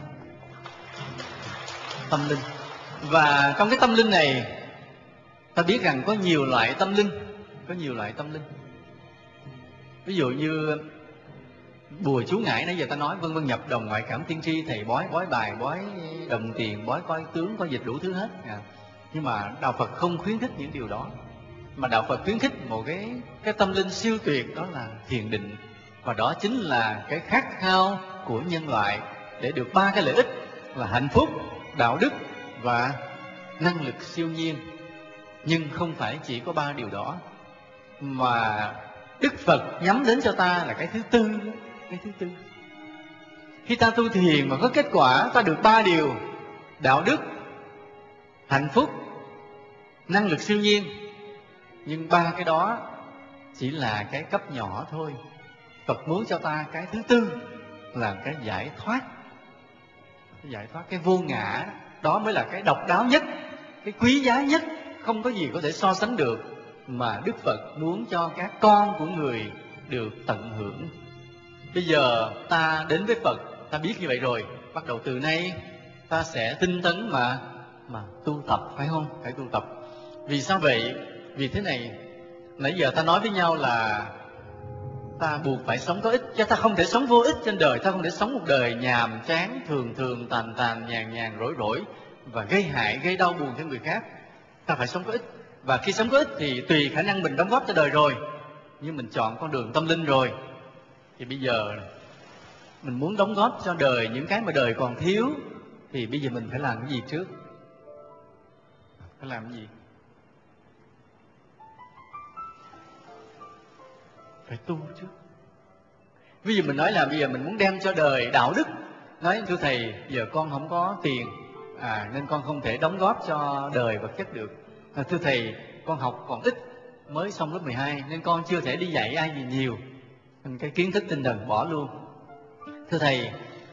Tâm linh. Và trong cái tâm linh này, ta biết rằng có nhiều loại tâm linh. Ví dụ như bùa chú ngải nãy giờ ta nói, vân vân, nhập đồng, ngoại cảm, tiên tri, thầy bói, bói bài, bói đồng tiền, bói coi tướng, coi dịch, đủ thứ hết. Nhưng mà đạo Phật không khuyến khích những điều đó, mà đạo Phật khuyến khích một cái tâm linh siêu tuyệt, đó là thiền định. Và đó chính là cái khát khao của nhân loại để được 3 cái lợi ích là hạnh phúc, đạo đức và năng lực siêu nhiên. Nhưng không phải chỉ có 3 điều đó, mà Đức Phật nhắm đến cho ta là cái thứ tư. Khi ta tu thiền mà có kết quả, ta được 3 điều: đạo đức, hạnh phúc, năng lực siêu nhiên. Nhưng 3 cái đó chỉ là cái cấp nhỏ thôi. Phật muốn cho ta cái thứ tư là cái giải thoát. Cái vô ngã. Đó mới là cái độc đáo nhất, cái quý giá nhất, không có gì có thể so sánh được, mà Đức Phật muốn cho các con của người được tận hưởng. Bây giờ ta đến với Phật, ta biết như vậy rồi, bắt đầu từ nay ta sẽ tinh tấn mà tu tập, phải không? Phải tu tập. Vì sao vậy? Vì thế này, nãy giờ ta nói với nhau là ta buộc phải sống có ích, chứ ta không thể sống vô ích trên đời. Ta không thể sống một đời nhàm chán, thường tàn, nhàn, rỗi và gây hại, gây đau buồn cho người khác. Ta phải sống có ích. Và khi sống có ích thì tùy khả năng mình đóng góp cho đời rồi. Nhưng mình chọn con đường tâm linh rồi, thì bây giờ mình muốn đóng góp cho đời những cái mà đời còn thiếu, thì bây giờ mình phải làm cái gì trước? Phải làm cái gì? Phải tu trước. Ví dụ mình nói là bây giờ mình muốn đem cho đời đạo đức. Nói thưa thầy, giờ con không có tiền, nên con không thể đóng góp cho đời vật chất được. Thưa thầy, con học còn ít, mới xong lớp 12, nên con chưa thể đi dạy ai gì nhiều. Cái kiến thức tinh thần bỏ luôn. Thưa thầy,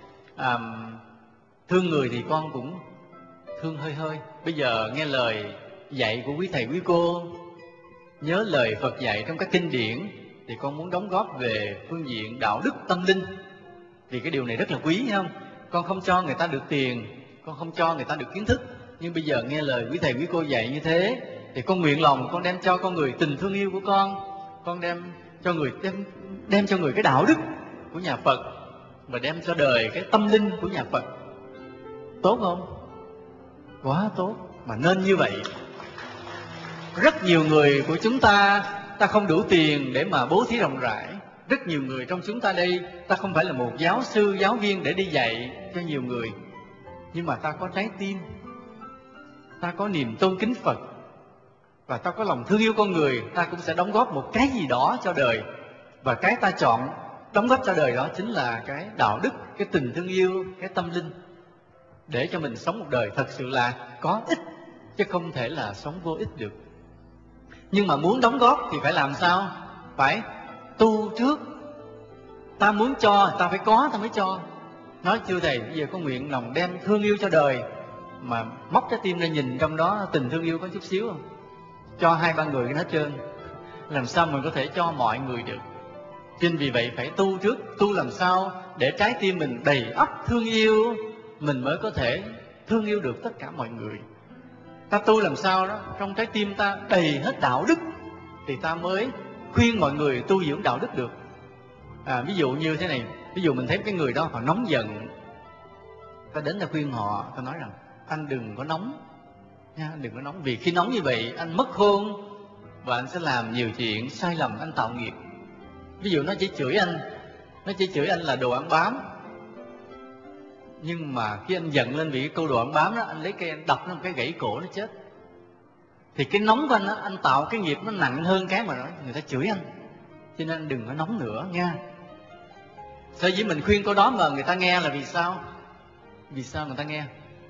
thương người thì con cũng thương hơi. Bây giờ nghe lời dạy của quý thầy quý cô, nhớ lời Phật dạy trong các kinh điển, thì con muốn đóng góp về phương diện đạo đức tâm linh. Vì cái điều này rất là quý, thấy không? Con không cho người ta được tiền, con không cho người ta được kiến thức, nhưng bây giờ nghe lời quý thầy quý cô dạy như thế, thì con nguyện lòng con đem cho con người tình thương yêu của con con đem cho người cái đạo đức của nhà Phật, và đem cho đời cái tâm linh của nhà Phật. Tốt không? Quá tốt, mà nên như vậy. Rất nhiều người của chúng ta không đủ tiền để mà bố thí rộng rãi. Rất nhiều người trong chúng ta đây, ta không phải là một giáo sư, giáo viên để đi dạy cho nhiều người. Nhưng mà ta có trái tim, ta có niềm tôn kính Phật, và ta có lòng thương yêu con người, ta cũng sẽ đóng góp một cái gì đó cho đời. Và cái ta chọn đóng góp cho đời đó chính là cái đạo đức, cái tình thương yêu, cái tâm linh, để cho mình sống một đời thật sự là có ích, chứ không thể là sống vô ích được. Nhưng mà muốn đóng góp thì phải làm sao? Phải tu trước. Ta muốn cho, ta phải có, ta mới cho. Nói chưa thầy, bây giờ có nguyện lòng đem thương yêu cho đời, mà móc trái tim ra nhìn trong đó tình thương yêu có chút xíu không? Cho 2-3 người hết trơn. Làm sao mình có thể cho mọi người được? Chính vì vậy phải tu trước. Tu làm sao để trái tim mình đầy ắp thương yêu, mình mới có thể thương yêu được tất cả mọi người. Ta tu làm sao đó trong trái tim ta đầy hết đạo đức, thì ta mới khuyên mọi người tu dưỡng đạo đức được. Ví dụ như thế này, ví dụ mình thấy cái người đó họ nóng giận, ta đến ta khuyên họ, ta nói rằng anh đừng có nóng nha, anh đừng có nóng, vì khi nóng như vậy anh mất khôn và anh sẽ làm nhiều chuyện sai lầm, anh tạo nghiệp. Ví dụ nó chỉ chửi anh là đồ ăn bám, nhưng mà khi anh giận lên vì cái câu đồ ăn bám đó, anh lấy cây anh đập nó một cái gãy cổ nó chết. Thì cái nóng của anh đó, anh tạo cái nghiệp nó nặng hơn cái mà người ta chửi anh. Cho nên anh đừng có nóng nữa nha. Sở dĩ mình khuyên câu đó mà người ta nghe là vì sao? Vì sao người ta nghe?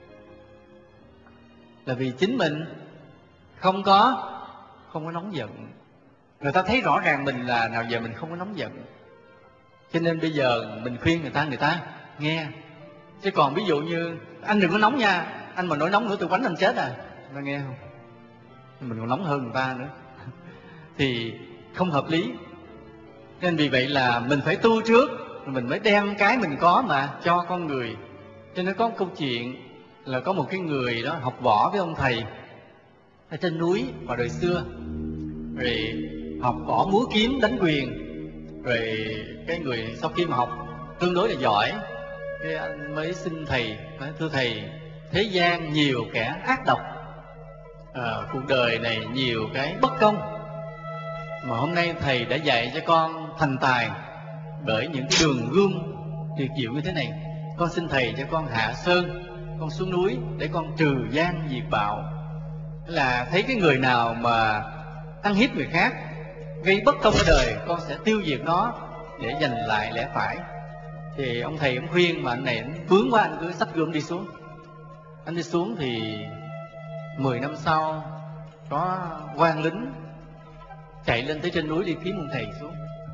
Là vì chính mình không có nóng giận. Người ta thấy rõ ràng mình là nào giờ mình không có nóng giận, cho nên bây giờ mình khuyên người ta nghe. Chứ còn ví dụ như anh đừng có nóng nha, anh mà nổi nóng nữa tôi quánh anh chết à, người ta nghe không? Mình còn nóng hơn người ta nữa thì không hợp lý. Nên vì vậy là mình phải tu trước, mình mới đem cái mình có mà cho con người. Cho nên có một câu chuyện là có một cái người đó học võ với ông thầy ở trên núi vào đời xưa, rồi học võ múa kiếm đánh quyền. Rồi cái người sau khi mà học tương đối là giỏi, cái anh mới xin thầy, nói thưa thầy, thế gian nhiều kẻ ác độc, cuộc đời này nhiều cái bất công, mà hôm nay thầy đã dạy cho con thành tài bởi những cái đường gươm tuyệt diệu như thế này. Con xin thầy cho con hạ sơn, con xuống núi để con trừ gian diệt bạo. Là thấy cái người nào mà ăn hiếp người khác, gây bất công ở đời, con sẽ tiêu diệt nó để giành lại lẽ phải. Thì ông thầy ông khuyên, mà anh này anh bướng quá, anh cứ xách gươm đi xuống. Anh đi xuống thì 10 năm sau có quan lính chạy lên tới trên núi đi kiếm ông thầy xuống.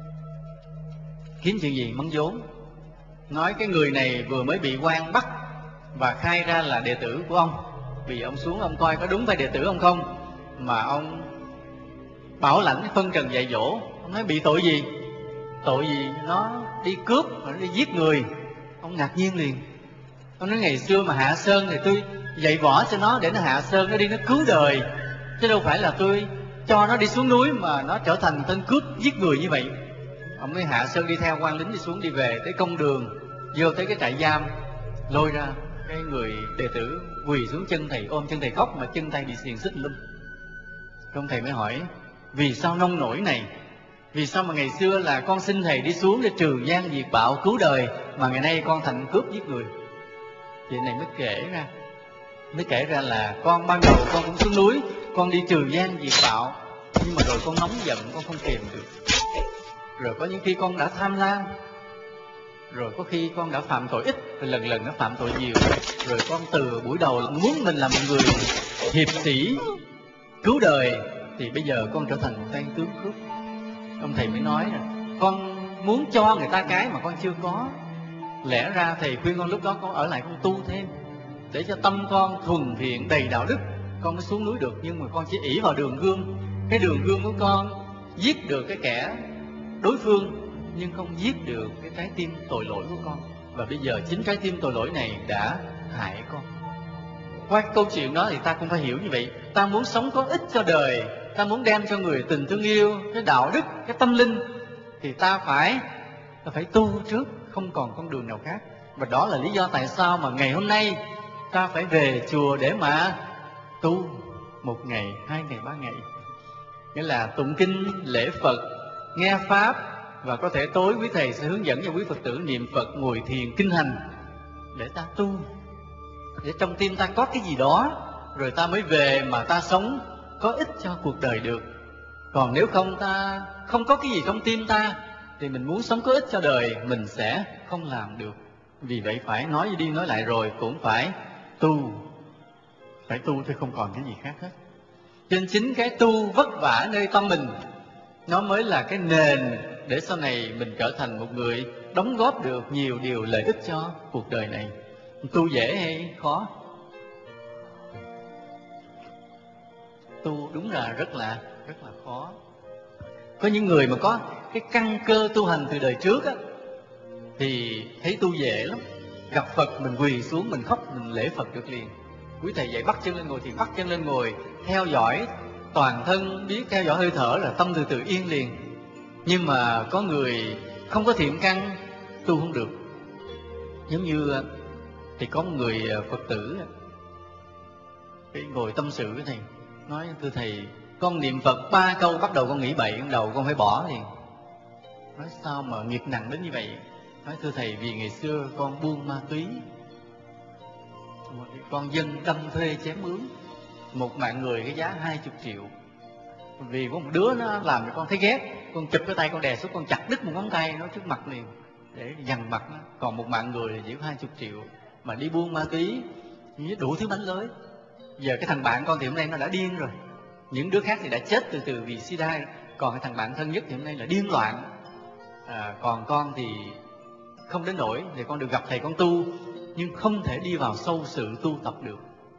Kiếm chuyện gì? Mắng vốn. Nói cái người này vừa mới bị quan bắt và khai ra là đệ tử của ông, vì ông xuống ông coi có đúng phải đệ tử ông không, mà ông bảo lãnh phân trần dạy dỗ. Ông nói bị tội gì? Tội gì? Nó đi cướp, nó đi giết người. Ông ngạc nhiên liền. Ông nói ngày xưa mà hạ sơn thì tôi dạy võ cho nó để nó hạ sơn, nó đi nó cứu đời, chứ đâu phải là tôi cho nó đi xuống núi mà nó trở thành tên cướp giết người như vậy. Ông mới hạ sơn đi theo quan lính đi xuống, đi về tới công đường, vô tới cái trại giam, lôi ra cái người đệ tử quỳ xuống chân thầy, ôm chân thầy khóc, mà chân tay bị xiềng xích lum. Ông thầy mới hỏi vì sao nông nổi này, vì sao mà ngày xưa là con xin thầy đi xuống để trừ gian diệt bạo cứu đời, mà ngày nay con thành cướp giết người. Chuyện này mới kể ra là con ban đầu con cũng xuống núi, con đi trừ gian diệt bạo, nhưng mà rồi con nóng giận, con không kìm được. Rồi có những khi con đã tham lam, rồi có khi con đã phạm tội ít, rồi lần lần nó phạm tội nhiều. Rồi con từ buổi đầu muốn mình là một người hiệp sĩ cứu đời, thì bây giờ con trở thành một tay tướng cướp. Ông thầy mới nói là con muốn cho người ta cái mà con chưa có. Lẽ ra thầy khuyên con lúc đó con ở lại con tu thêm, để cho tâm con thuần thiện đầy đạo đức, con mới xuống núi được. Nhưng mà con chỉ ỷ vào đường gươm. Cái đường gươm của con giết được cái kẻ đối phương, nhưng không giết được cái trái tim tội lỗi của con. Và bây giờ chính trái tim tội lỗi này đã hại con. Qua câu chuyện đó thì ta cũng phải hiểu như vậy. Ta muốn sống có ích cho đời, ta muốn đem cho người tình thương yêu, cái đạo đức, cái tâm linh, thì ta phải tu trước, không còn con đường nào khác. Và đó là lý do tại sao mà ngày hôm nay ta phải về chùa để mà tu 1 ngày, 2 ngày, 3 ngày. Nghĩa là tụng kinh, lễ Phật, nghe Pháp, và có thể tối quý thầy sẽ hướng dẫn cho quý Phật tử niệm Phật, ngồi thiền, kinh hành để ta tu, để trong tim ta có cái gì đó, rồi ta mới về mà ta sống có ích cho cuộc đời được. Còn nếu không, ta không có cái gì trong tim ta, thì mình muốn sống có ích cho đời, mình sẽ không làm được. Vì vậy phải nói đi nói lại rồi cũng phải tu chứ không còn cái gì khác hết. Cho nên chính cái tu vất vả nơi tâm mình, nó mới là cái nền để sau này mình trở thành một người đóng góp được nhiều điều lợi ích cho cuộc đời này. Tu dễ hay khó? Tu đúng là rất là khó. Có những người mà có cái căn cơ tu hành từ đời trước á, thì thấy tu dễ lắm. Gặp Phật mình quỳ xuống, mình khóc, mình lễ Phật được liền. Quý thầy dạy bắt chân lên ngồi thì bắt chân lên ngồi, theo dõi toàn thân, biết theo dõi hơi thở là tâm từ từ yên liền. Nhưng mà có người không có thiện căn, tu không được. Giống như thì có một người Phật tử ngồi tâm sự với thầy, nói: thưa thầy, con niệm Phật 3 câu bắt đầu con nghĩ bậy, con đầu con phải bỏ liền. Nói sao mà nghiệp nặng đến như vậy? Nói: thưa thầy, vì ngày xưa con buôn ma túy, con dân đâm thuê chém mướn, một mạng người cái giá 20 triệu. Vì có một đứa nó làm cho con thấy ghét, con chụp cái tay con đè xuống, con chặt đứt một ngón tay nó trước mặt liền để dằn mặt nó. Còn một mạng người là chỉ có 20 triệu mà đi buôn ma túy với đủ thứ bánh lới. Giờ cái thằng bạn con thì hôm nay nó đã điên rồi, những đứa khác thì đã chết từ từ vì sida, còn cái thằng bạn thân nhất thì hôm nay là điên loạn. Còn con thì không đến nỗi, thì con được gặp thầy con tu, nhưng không thể đi vào sâu sự tu tập được.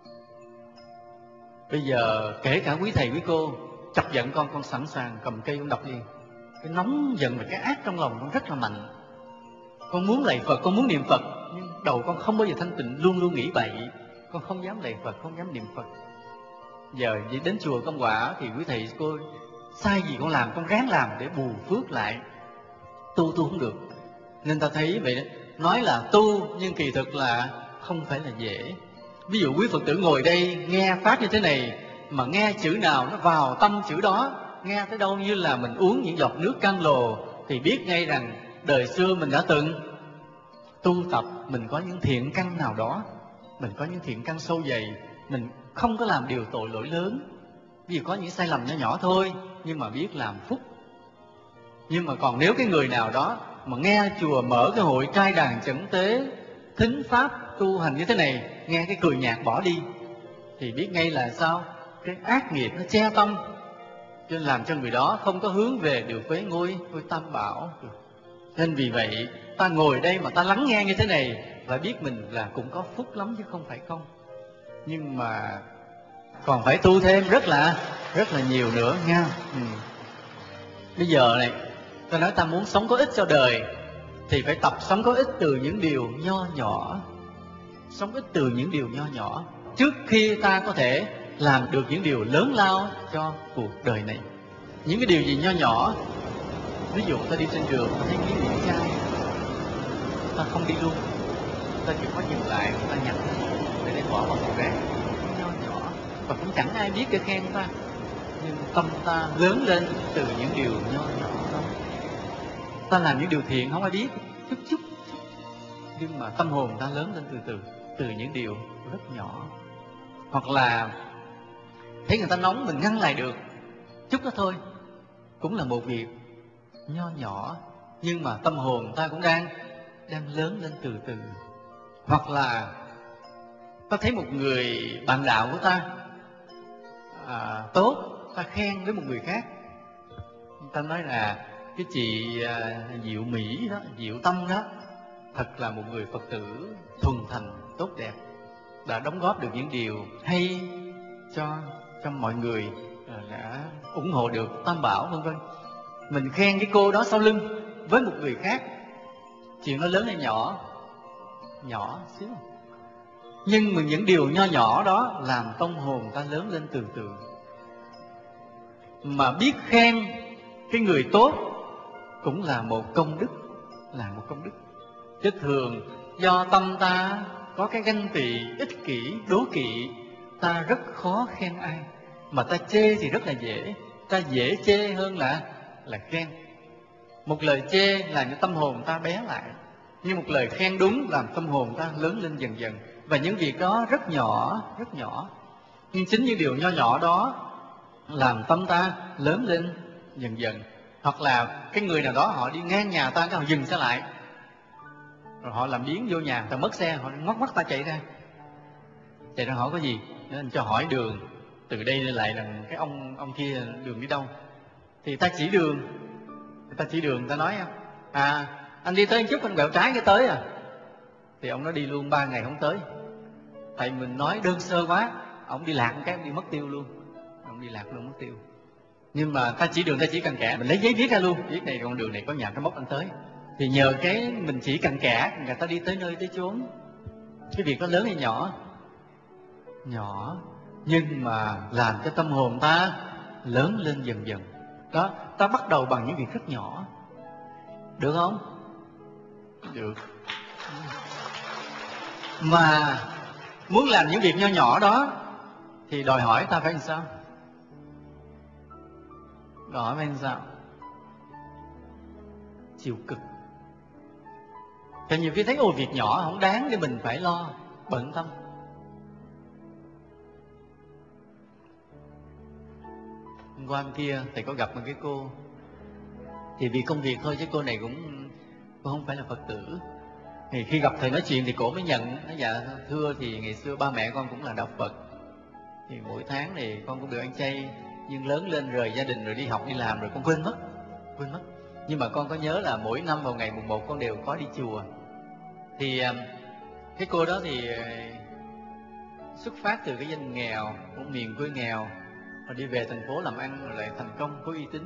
Bây giờ kể cả quý thầy quý cô chọc giận con sẵn sàng cầm cây con đập liền. Cái nóng giận và cái ác trong lòng con rất là mạnh. Con muốn lạy Phật, con muốn niệm Phật, nhưng đầu con không bao giờ thanh tịnh, luôn luôn nghĩ bậy. Con không dám lạy Phật, không dám niệm Phật. Giờ đến chùa công quả thì quý thầy cô sai gì con làm, con ráng làm để bù phước lại. Tu không được. Nên ta thấy vậy đó, nói là tu nhưng kỳ thực là không phải là dễ. Ví dụ quý Phật tử ngồi đây nghe Pháp như thế này, mà nghe chữ nào nó vào tâm chữ đó, nghe tới đâu như là mình uống những giọt nước cam lồ, thì biết ngay rằng đời xưa mình đã từng tu tập, mình có những thiện căn nào đó, mình có những thiện căn sâu dày, mình không có làm điều tội lỗi lớn. Vì có những sai lầm nhỏ nhỏ thôi, nhưng mà biết làm phúc. Nhưng mà còn nếu cái người nào đó mà nghe chùa mở cái hội trai đàn chẩn tế, thính Pháp tu hành như thế này, nghe cái cười nhạt bỏ đi, thì biết ngay là sao? Cái ác nghiệp nó che tâm, cho nên làm cho người đó không có hướng về được với ngôi Tam Bảo được. Nên vì vậy ta ngồi đây mà ta lắng nghe như thế này và biết mình là cũng có phúc lắm chứ không phải không. Nhưng mà còn phải tu thêm rất là nhiều nữa nha. Bây giờ này, ta nói ta muốn sống có ích cho đời thì phải tập sống có ích từ những điều nho nhỏ. Sống ích từ những điều nho nhỏ trước khi ta có thể làm được những điều lớn lao cho cuộc đời này. Những cái điều gì nho nhỏ? Ví dụ ta đi trên đường, ta thấy miếng điện chai, ta không đi luôn, ta chỉ có dừng lại, ta nhặt để bỏ vào thùng rác. Nho nhỏ và cũng chẳng ai biết để khen ta, nhưng tâm ta lớn lên từ những điều nho nhỏ đó. Ta làm những điều thiện không ai biết, chút, nhưng mà tâm hồn ta lớn lên từ những điều rất nhỏ. Hoặc là thấy người ta nóng mình ngăn lại được chút đó thôi, cũng là một việc nho nhỏ, nhưng mà tâm hồn ta cũng đang lớn lên từ từ. Hoặc là ta thấy một người bạn đạo của ta tốt, ta khen với một người khác, ta nói là cái chị Diệu Mỹ đó, Diệu Tâm đó, thật là một người Phật tử thuần thành, tốt đẹp, đã đóng góp được những điều hay cho mọi người, đã ủng hộ được Tam Bảo vân vân. Mình khen cái cô đó sau lưng với một người khác, chuyện nó lớn hay nhỏ xíu, nhưng mà những điều nho nhỏ đó làm tâm hồn ta lớn lên từ từ. mà biết khen cái người tốt cũng là một công đức, là một công đức. Chứ thường do tâm ta có cái ganh tị, ích kỷ, đố kỵ, ta rất khó khen ai. Mà ta chê thì rất là dễ, ta dễ chê hơn là khen. Một lời chê làm cho tâm hồn ta bé lại, nhưng một lời khen đúng làm tâm hồn ta lớn lên dần dần. Và những việc đó rất nhỏ, rất nhỏ, nhưng chính những điều nho nhỏ đó làm tâm ta lớn lên dần dần. Hoặc là cái người nào đó họ đi ngang nhà ta, cái họ dừng xe lại, rồi họ làm biếng vô nhà ta, mất xe, họ ngoắc mắt ta chạy ra hỏi có gì, để anh cho hỏi đường, từ đây lại là cái ông kia đường đi đâu. Thì ta chỉ đường, người ta nói anh đi tới một chút, anh quẹo trái cái tới à. Thì ông nó đi luôn 3 ngày không tới. Tại mình nói đơn sơ quá, ông đi lạc một cái, ông đi mất tiêu luôn. Ông đi lạc luôn, mất tiêu. Nhưng mà ta chỉ đường, ta chỉ cặn kẽ, mình lấy giấy viết ra luôn, viết này con đường này có nhà cái mốc anh tới. Thì nhờ cái mình chỉ cặn kẽ, người ta đi tới nơi tới chốn. Cái việc đó lớn hay nhỏ? Nhỏ, nhưng mà làm cho tâm hồn ta lớn lên dần dần. Đó, ta bắt đầu bằng những việc rất nhỏ. Được không? Được. Mà muốn làm những việc nho nhỏ đó thì đòi hỏi ta phải làm sao? Đòi hỏi phải làm sao? Chịu cực. Thì nhiều khi thấy việc nhỏ không đáng để mình phải lo, bận tâm. Hôm qua hôm kia thầy có gặp một cái cô, thì vì công việc thôi chứ cô này cũng không phải là Phật tử. Thì khi gặp thầy nói chuyện thì cổ mới nhận, nói dạ thưa, thì ngày xưa ba mẹ con cũng là đạo Phật, thì mỗi tháng thì con cũng được ăn chay, nhưng lớn lên rời gia đình rồi đi học đi làm rồi con quên mất. Nhưng mà con có nhớ là mỗi năm vào ngày mùng 1 con đều có đi chùa. Thì cái cô đó thì xuất phát từ cái dân nghèo, một miền quê nghèo, rồi đi về thành phố làm ăn rồi lại thành công, có uy tín.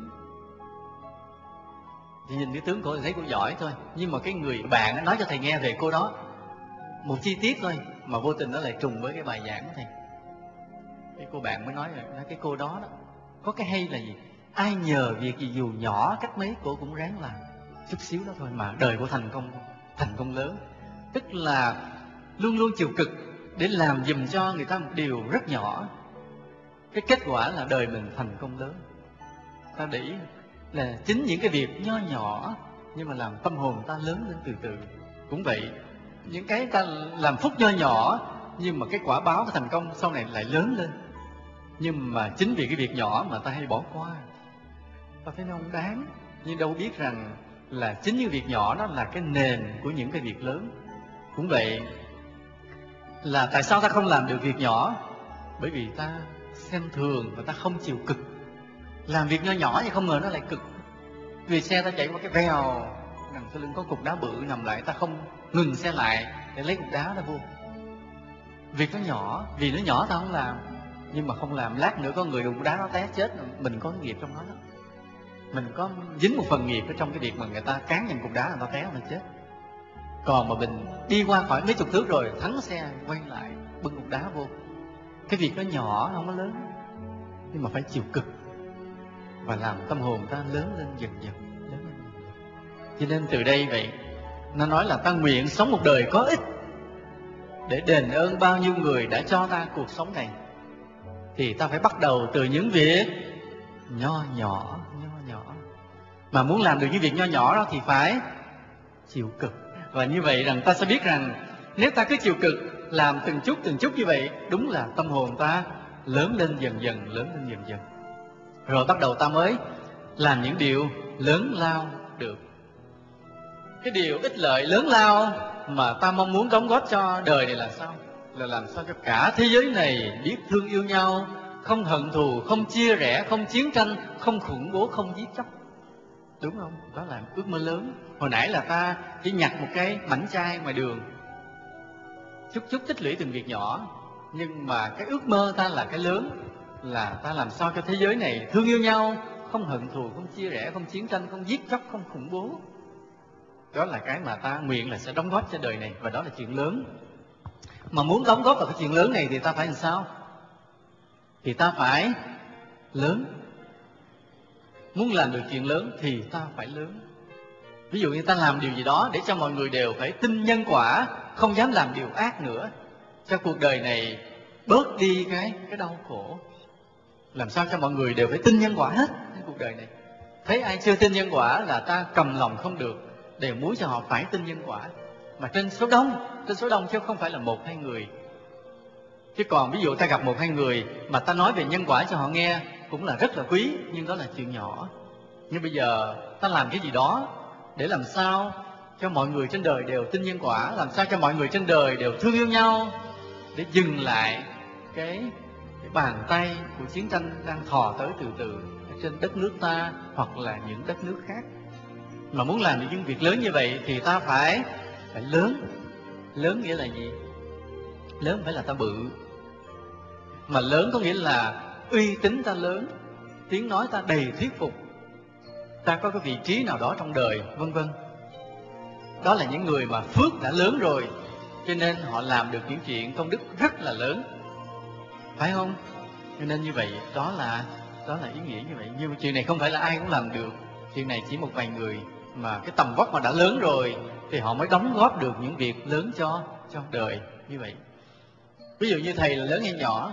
Thì nhìn cái tướng cô thì thấy cô giỏi thôi. Nhưng mà cái người bạn nói cho thầy nghe về cô đó một chi tiết thôi, mà vô tình nó lại trùng với cái bài giảng của thầy. Cái cô bạn mới nói cái cô đó có cái hay là gì? Ai nhờ việc gì dù nhỏ cách mấy cô cũng ráng làm, chút xíu đó thôi mà đời cô thành công lớn. Tức là luôn luôn chịu cực để làm giùm cho người ta một điều rất nhỏ, cái kết quả là đời mình thành công lớn. Ta để ý là chính những cái việc nho nhỏ nhưng mà làm tâm hồn ta lớn lên từ từ. Cũng vậy, những cái ta làm phúc nho nhỏ nhưng mà cái quả báo của thành công sau này lại lớn lên. Nhưng mà chính vì cái việc nhỏ mà ta hay bỏ qua, ta thấy nó không đáng. Nhưng đâu biết rằng là chính những việc nhỏ đó là cái nền của những cái việc lớn. Cũng vậy, là tại sao ta không làm được việc nhỏ? Bởi vì ta xem thường và ta không chịu cực. Làm việc nho nhỏ nhưng không ngờ nó lại cực. Vì xe ta chạy qua cái vèo, đằng sau lưng có cục đá bự nằm lại, ta không ngừng xe lại để lấy cục đá đó vô. Việc nó nhỏ, vì nó nhỏ ta không làm. Nhưng mà không làm, lát nữa có người đụng đá nó té chết, mình có nghiệp trong đó đó. Mình có dính một phần nghiệp ở trong cái việc mà người ta cán nhầm cục đá, người ta té người chết. Còn mà mình đi qua khỏi mấy chục thước rồi, thắng xe quay lại bưng cục đá vô. Cái việc nó nhỏ không có lớn, nhưng mà phải chịu cực và làm tâm hồn ta lớn lên dần dần, lớn lên dần dần. Cho nên từ đây vậy, nó nói là ta nguyện sống một đời có ích để đền ơn bao nhiêu người đã cho ta cuộc sống này. Thì ta phải bắt đầu từ những việc nho nhỏ. Mà muốn làm được những việc nho nhỏ đó thì phải chịu cực. Và như vậy rằng ta sẽ biết rằng nếu ta cứ chịu cực, làm từng chút như vậy, đúng là tâm hồn ta lớn lên dần dần. Rồi bắt đầu ta mới làm những điều lớn lao được. Cái điều ích lợi lớn lao mà ta mong muốn đóng góp cho đời này là sao? Là làm sao cho cả thế giới này biết thương yêu nhau, không hận thù, không chia rẽ, không chiến tranh, không khủng bố, không giết chóc. Đúng không? Đó là ước mơ lớn. Hồi nãy là ta chỉ nhặt một cái mảnh chai ngoài đường, chút tích lũy từng việc nhỏ. Nhưng mà cái ước mơ ta là cái lớn, là ta làm sao cho thế giới này thương yêu nhau, không hận thù, không chia rẽ, không chiến tranh, không giết chóc, không khủng bố. Đó là cái mà ta nguyện là sẽ đóng góp cho đời này. Và đó là chuyện lớn. Mà muốn đóng góp vào cái chuyện lớn này thì ta phải làm sao? Thì ta phải lớn. Muốn làm được chuyện lớn thì ta phải lớn. Ví dụ như ta làm điều gì đó để cho mọi người đều phải tin nhân quả, không dám làm điều ác nữa, cho cuộc đời này bớt đi cái đau khổ. Làm sao cho mọi người đều phải tin nhân quả hết trên cuộc đời này. Thấy ai chưa tin nhân quả là ta cầm lòng không được, đều muốn cho họ phải tin nhân quả. Mà trên số đông chứ không phải là 1-2 người. Chứ còn ví dụ ta gặp 1-2 người mà ta nói về nhân quả cho họ nghe cũng là rất là quý, nhưng đó là chuyện nhỏ. Nhưng bây giờ ta làm cái gì đó để làm sao cho mọi người trên đời đều tin nhân quả, làm sao cho mọi người trên đời đều thương yêu nhau, để dừng lại cái bàn tay của chiến tranh đang thò tới từ từ trên đất nước ta hoặc là những đất nước khác. Mà muốn làm được những việc lớn như vậy thì ta phải lớn. Lớn nghĩa là gì? Lớn phải là ta bự. Mà lớn có nghĩa là uy tín ta lớn, tiếng nói ta đầy thuyết phục, ta có cái vị trí nào đó trong đời, vân vân. Đó là những người mà phước đã lớn rồi, cho nên họ làm được những chuyện công đức rất là lớn, phải không? Cho nên như vậy, đó là ý nghĩa như vậy. Nhưng chuyện này không phải là ai cũng làm được. Chuyện này chỉ một vài người mà cái tầm vóc mà đã lớn rồi thì họ mới đóng góp được những việc lớn cho đời như vậy. Ví dụ như thầy là lớn hay nhỏ?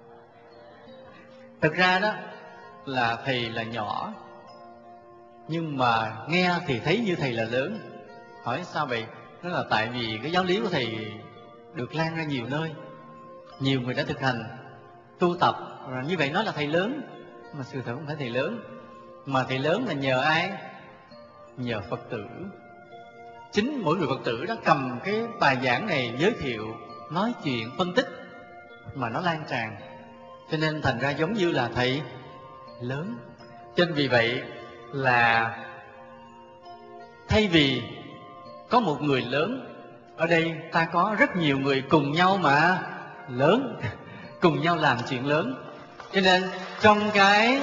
Thực ra đó là thầy là nhỏ, nhưng mà nghe thì thấy như thầy là lớn. Hỏi sao vậy? Đó là tại vì cái giáo lý của thầy được lan ra nhiều nơi, nhiều người đã thực hành, tu tập, rồi như vậy nói là thầy lớn. Mà sự thật không phải thầy lớn, mà thầy lớn là nhờ ai? Nhờ Phật tử. Chính mỗi người Phật tử đó cầm cái bài giảng này giới thiệu, nói chuyện, phân tích mà nó lan tràn, cho nên thành ra giống như là thầy lớn. Cho nên vì vậy là thay vì có một người lớn, ở đây ta có rất nhiều người cùng nhau mà lớn, cùng nhau làm chuyện lớn. Cho nên trong cái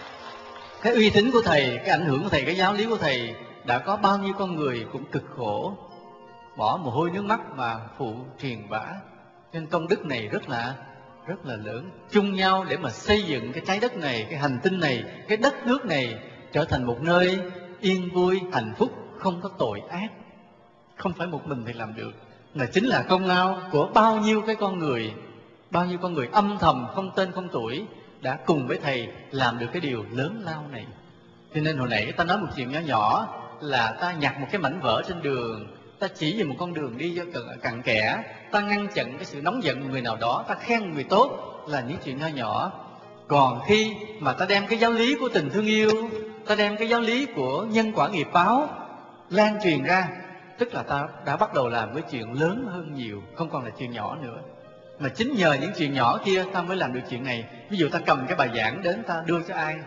uy tín của thầy, cái ảnh hưởng của thầy, cái giáo lý của thầy, đã có bao nhiêu con người cũng cực khổ, bỏ mồ hôi nước mắt mà phụ truyền bá. Nên công đức này rất là lớn, chung nhau để mà xây dựng cái trái đất này, cái hành tinh này, cái đất nước này trở thành một nơi yên vui, hạnh phúc, không có tội ác. Không phải một mình thầy làm được, mà chính là công lao của bao nhiêu con người âm thầm, không tên không tuổi, đã cùng với thầy làm được cái điều lớn lao này. Cho nên hồi nãy ta nói một chuyện nhỏ nhỏ là ta nhặt một cái mảnh vỡ trên đường, ta chỉ về một con đường đi cho cặn kẽ, ta ngăn chặn cái sự nóng giận của người nào đó, ta khen người tốt, là những chuyện nhỏ nhỏ. Còn khi mà ta đem cái giáo lý của tình thương yêu, ta đem cái giáo lý của nhân quả nghiệp báo lan truyền ra, tức là ta đã bắt đầu làm cái chuyện lớn hơn nhiều, không còn là chuyện nhỏ nữa. Mà chính nhờ những chuyện nhỏ kia ta mới làm được chuyện này. Ví dụ ta cầm cái bài giảng đến ta đưa cho ai,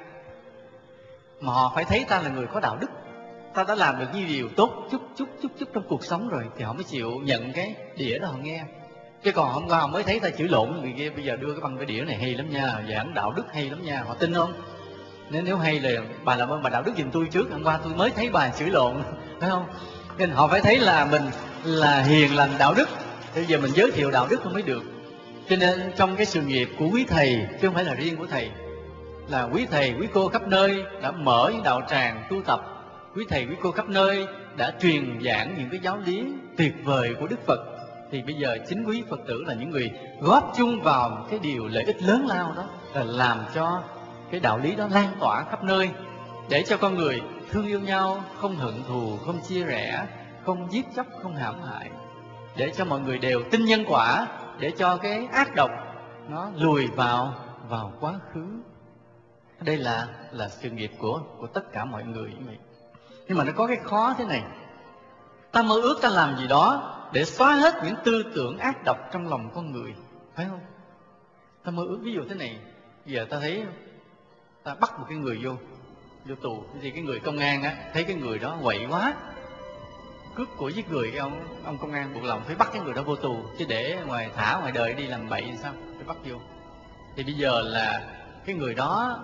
mà họ phải thấy ta là người có đạo đức, ta đã làm được nhiều điều tốt chút trong cuộc sống rồi, thì họ mới chịu nhận cái đĩa đó họ nghe. Chứ còn hôm qua họ mới thấy ta chửi lộn người kia, bây giờ đưa cái đĩa này hay lắm nha, giảng đạo đức hay lắm nha, họ tin không? Nếu hay là bà làm ơn bà đạo đức giùm tôi trước, hôm qua tôi mới thấy bà chửi lộn, phải không? Nên họ phải thấy là mình là hiền lành đạo đức, bây giờ mình giới thiệu đạo đức mới được. Cho nên trong cái sự nghiệp của quý thầy, chứ không phải là riêng của thầy, là quý thầy, quý cô khắp nơi đã mở những đạo tràng tu tập, quý thầy, quý cô khắp nơi đã truyền giảng những cái giáo lý tuyệt vời của Đức Phật. Thì bây giờ chính quý Phật tử là những người góp chung vào cái điều lợi ích lớn lao đó, là làm cho cái đạo lý đó lan tỏa khắp nơi, để cho con người thương yêu nhau, không hận thù, không chia rẽ, không giết chóc, không hãm hại, để cho mọi người đều tin nhân quả, để cho cái ác độc nó lùi vào quá khứ. Đây là sự nghiệp của tất cả mọi người như vậy. Nhưng mà nó có cái khó thế này, ta mơ ước ta làm gì đó để xóa hết những tư tưởng ác độc trong lòng con người, phải không? Ta mơ ước ví dụ thế này, giờ ta thấy ta bắt một cái người vô tù, thì cái người công an á thấy cái người đó quậy quá, cướp của giết người, cái ông công an buộc lòng phải bắt cái người đó vô tù, chứ để thả ngoài đời đi làm bậy thì sao, phải bắt vô. Thì bây giờ là cái người đó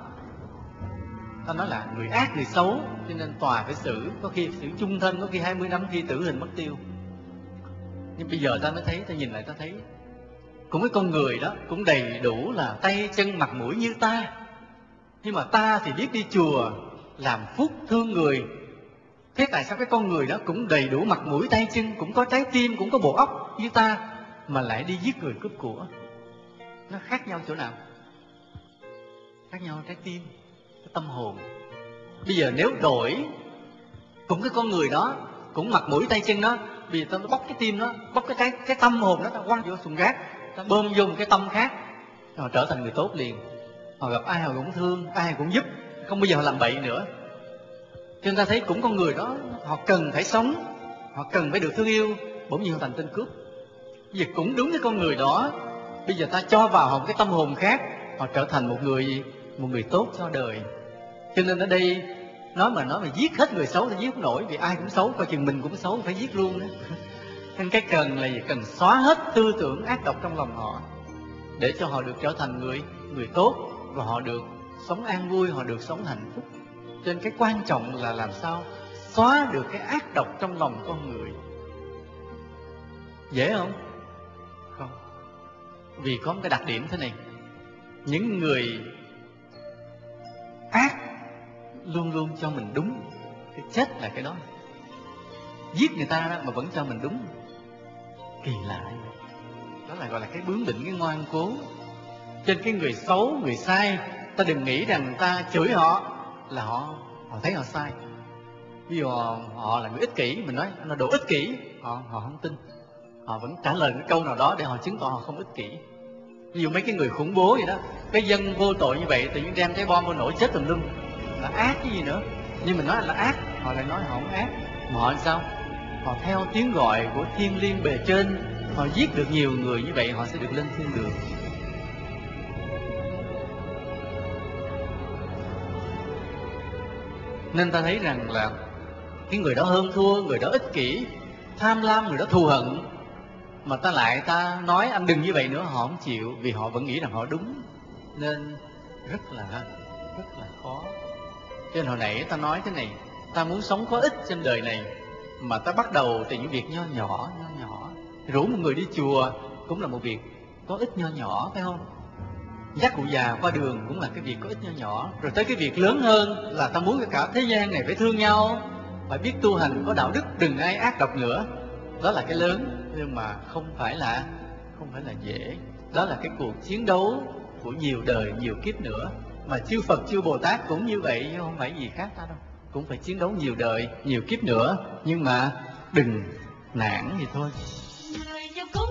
ta nói là người ác, người xấu, cho nên tòa phải xử, có khi xử chung thân, có khi 20 năm, khi tử hình mất tiêu. Nhưng bây giờ ta mới thấy, ta nhìn lại ta thấy cũng cái con người đó cũng đầy đủ là tay chân mặt mũi như ta, nhưng mà ta thì biết đi chùa, làm phúc thương người. Thế tại sao cái con người đó cũng đầy đủ mặt mũi tay chân, cũng có trái tim, cũng có bộ óc như ta, mà lại đi giết người cướp của? Nó khác nhau chỗ nào? Khác nhau trái tim, cái tâm hồn. Bây giờ nếu đổi cũng cái con người đó, cũng mặt mũi tay chân đó, vì ta bóc cái tim đó, bóc cái tâm hồn đó, ta quăng vô thùng rác, ta bơm vô một cái tâm khác, họ trở thành người tốt liền. Họ gặp ai họ cũng thương, ai cũng giúp, không bao giờ họ làm bậy nữa. Cho nên ta thấy cũng con người đó, họ cần phải sống, họ cần phải được thương yêu, bỗng nhiên họ thành tên cướp. Bây giờ cũng đúng cái con người đó, bây giờ ta cho vào họ một cái tâm hồn khác, họ trở thành một người tốt cho đời. Cho nên ở đây nói mà giết hết người xấu thì giết không nổi, vì ai cũng xấu, coi chừng mình cũng xấu, phải giết luôn đó. Nên cái cần là gì? Cần xóa hết tư tưởng ác độc trong lòng họ, để cho họ được trở thành người tốt, và họ được sống an vui, họ được sống hạnh phúc. Cho nên cái quan trọng là làm sao xóa được cái ác độc trong lòng con người. Dễ không? Không. Vì có một cái đặc điểm thế này, những người ác luôn luôn cho mình đúng, cái chết là cái đó. Giết người ta đó mà vẫn cho mình đúng, kỳ lạ. Đó là gọi là cái bướng bỉnh, cái ngoan cố. Trên cái người xấu, người sai, ta đừng nghĩ rằng ta chửi họ là họ thấy họ sai. Ví dụ họ là người ích kỷ, mình nói nó đồ ích kỷ, họ không tin, họ vẫn trả lời cái câu nào đó để họ chứng tỏ họ không ích kỷ. Ví dụ mấy cái người khủng bố vậy đó, cái dân vô tội như vậy tự nhiên đem trái bom vô nổ chết tùm lum, là ác cái gì nữa. Nhưng mình nói là ác, họ lại nói họ không ác. Mà họ làm sao? Họ theo tiếng gọi của thiên liêng bề trên, họ giết được nhiều người như vậy, họ sẽ được lên thiên đường. Nên ta thấy rằng là cái người đó hơn thua, người đó ích kỷ, tham lam, người đó thù hận, mà ta nói anh đừng như vậy nữa, họ không chịu, vì họ vẫn nghĩ rằng họ đúng. Nên rất là khó. Cho nên hồi nãy ta nói thế này, ta muốn sống có ích trên đời này, mà ta bắt đầu từ những việc nho nhỏ. Rủ một người đi chùa cũng là một việc có ích nho nhỏ, phải không? Dắt cụ già qua đường cũng là cái việc có ích nho nhỏ. Rồi tới cái việc lớn hơn là ta muốn cả thế gian này phải thương nhau, phải biết tu hành, có đạo đức, đừng ai ác độc nữa. Đó là cái lớn, nhưng mà không phải là dễ. Đó là cái cuộc chiến đấu của nhiều đời, nhiều kiếp nữa. Mà chư Phật, chư Bồ Tát cũng như vậy, chứ không phải gì khác ta đâu. Cũng phải chiến đấu nhiều đời, nhiều kiếp nữa, nhưng mà đừng nản thì thôi. Người yêu cũ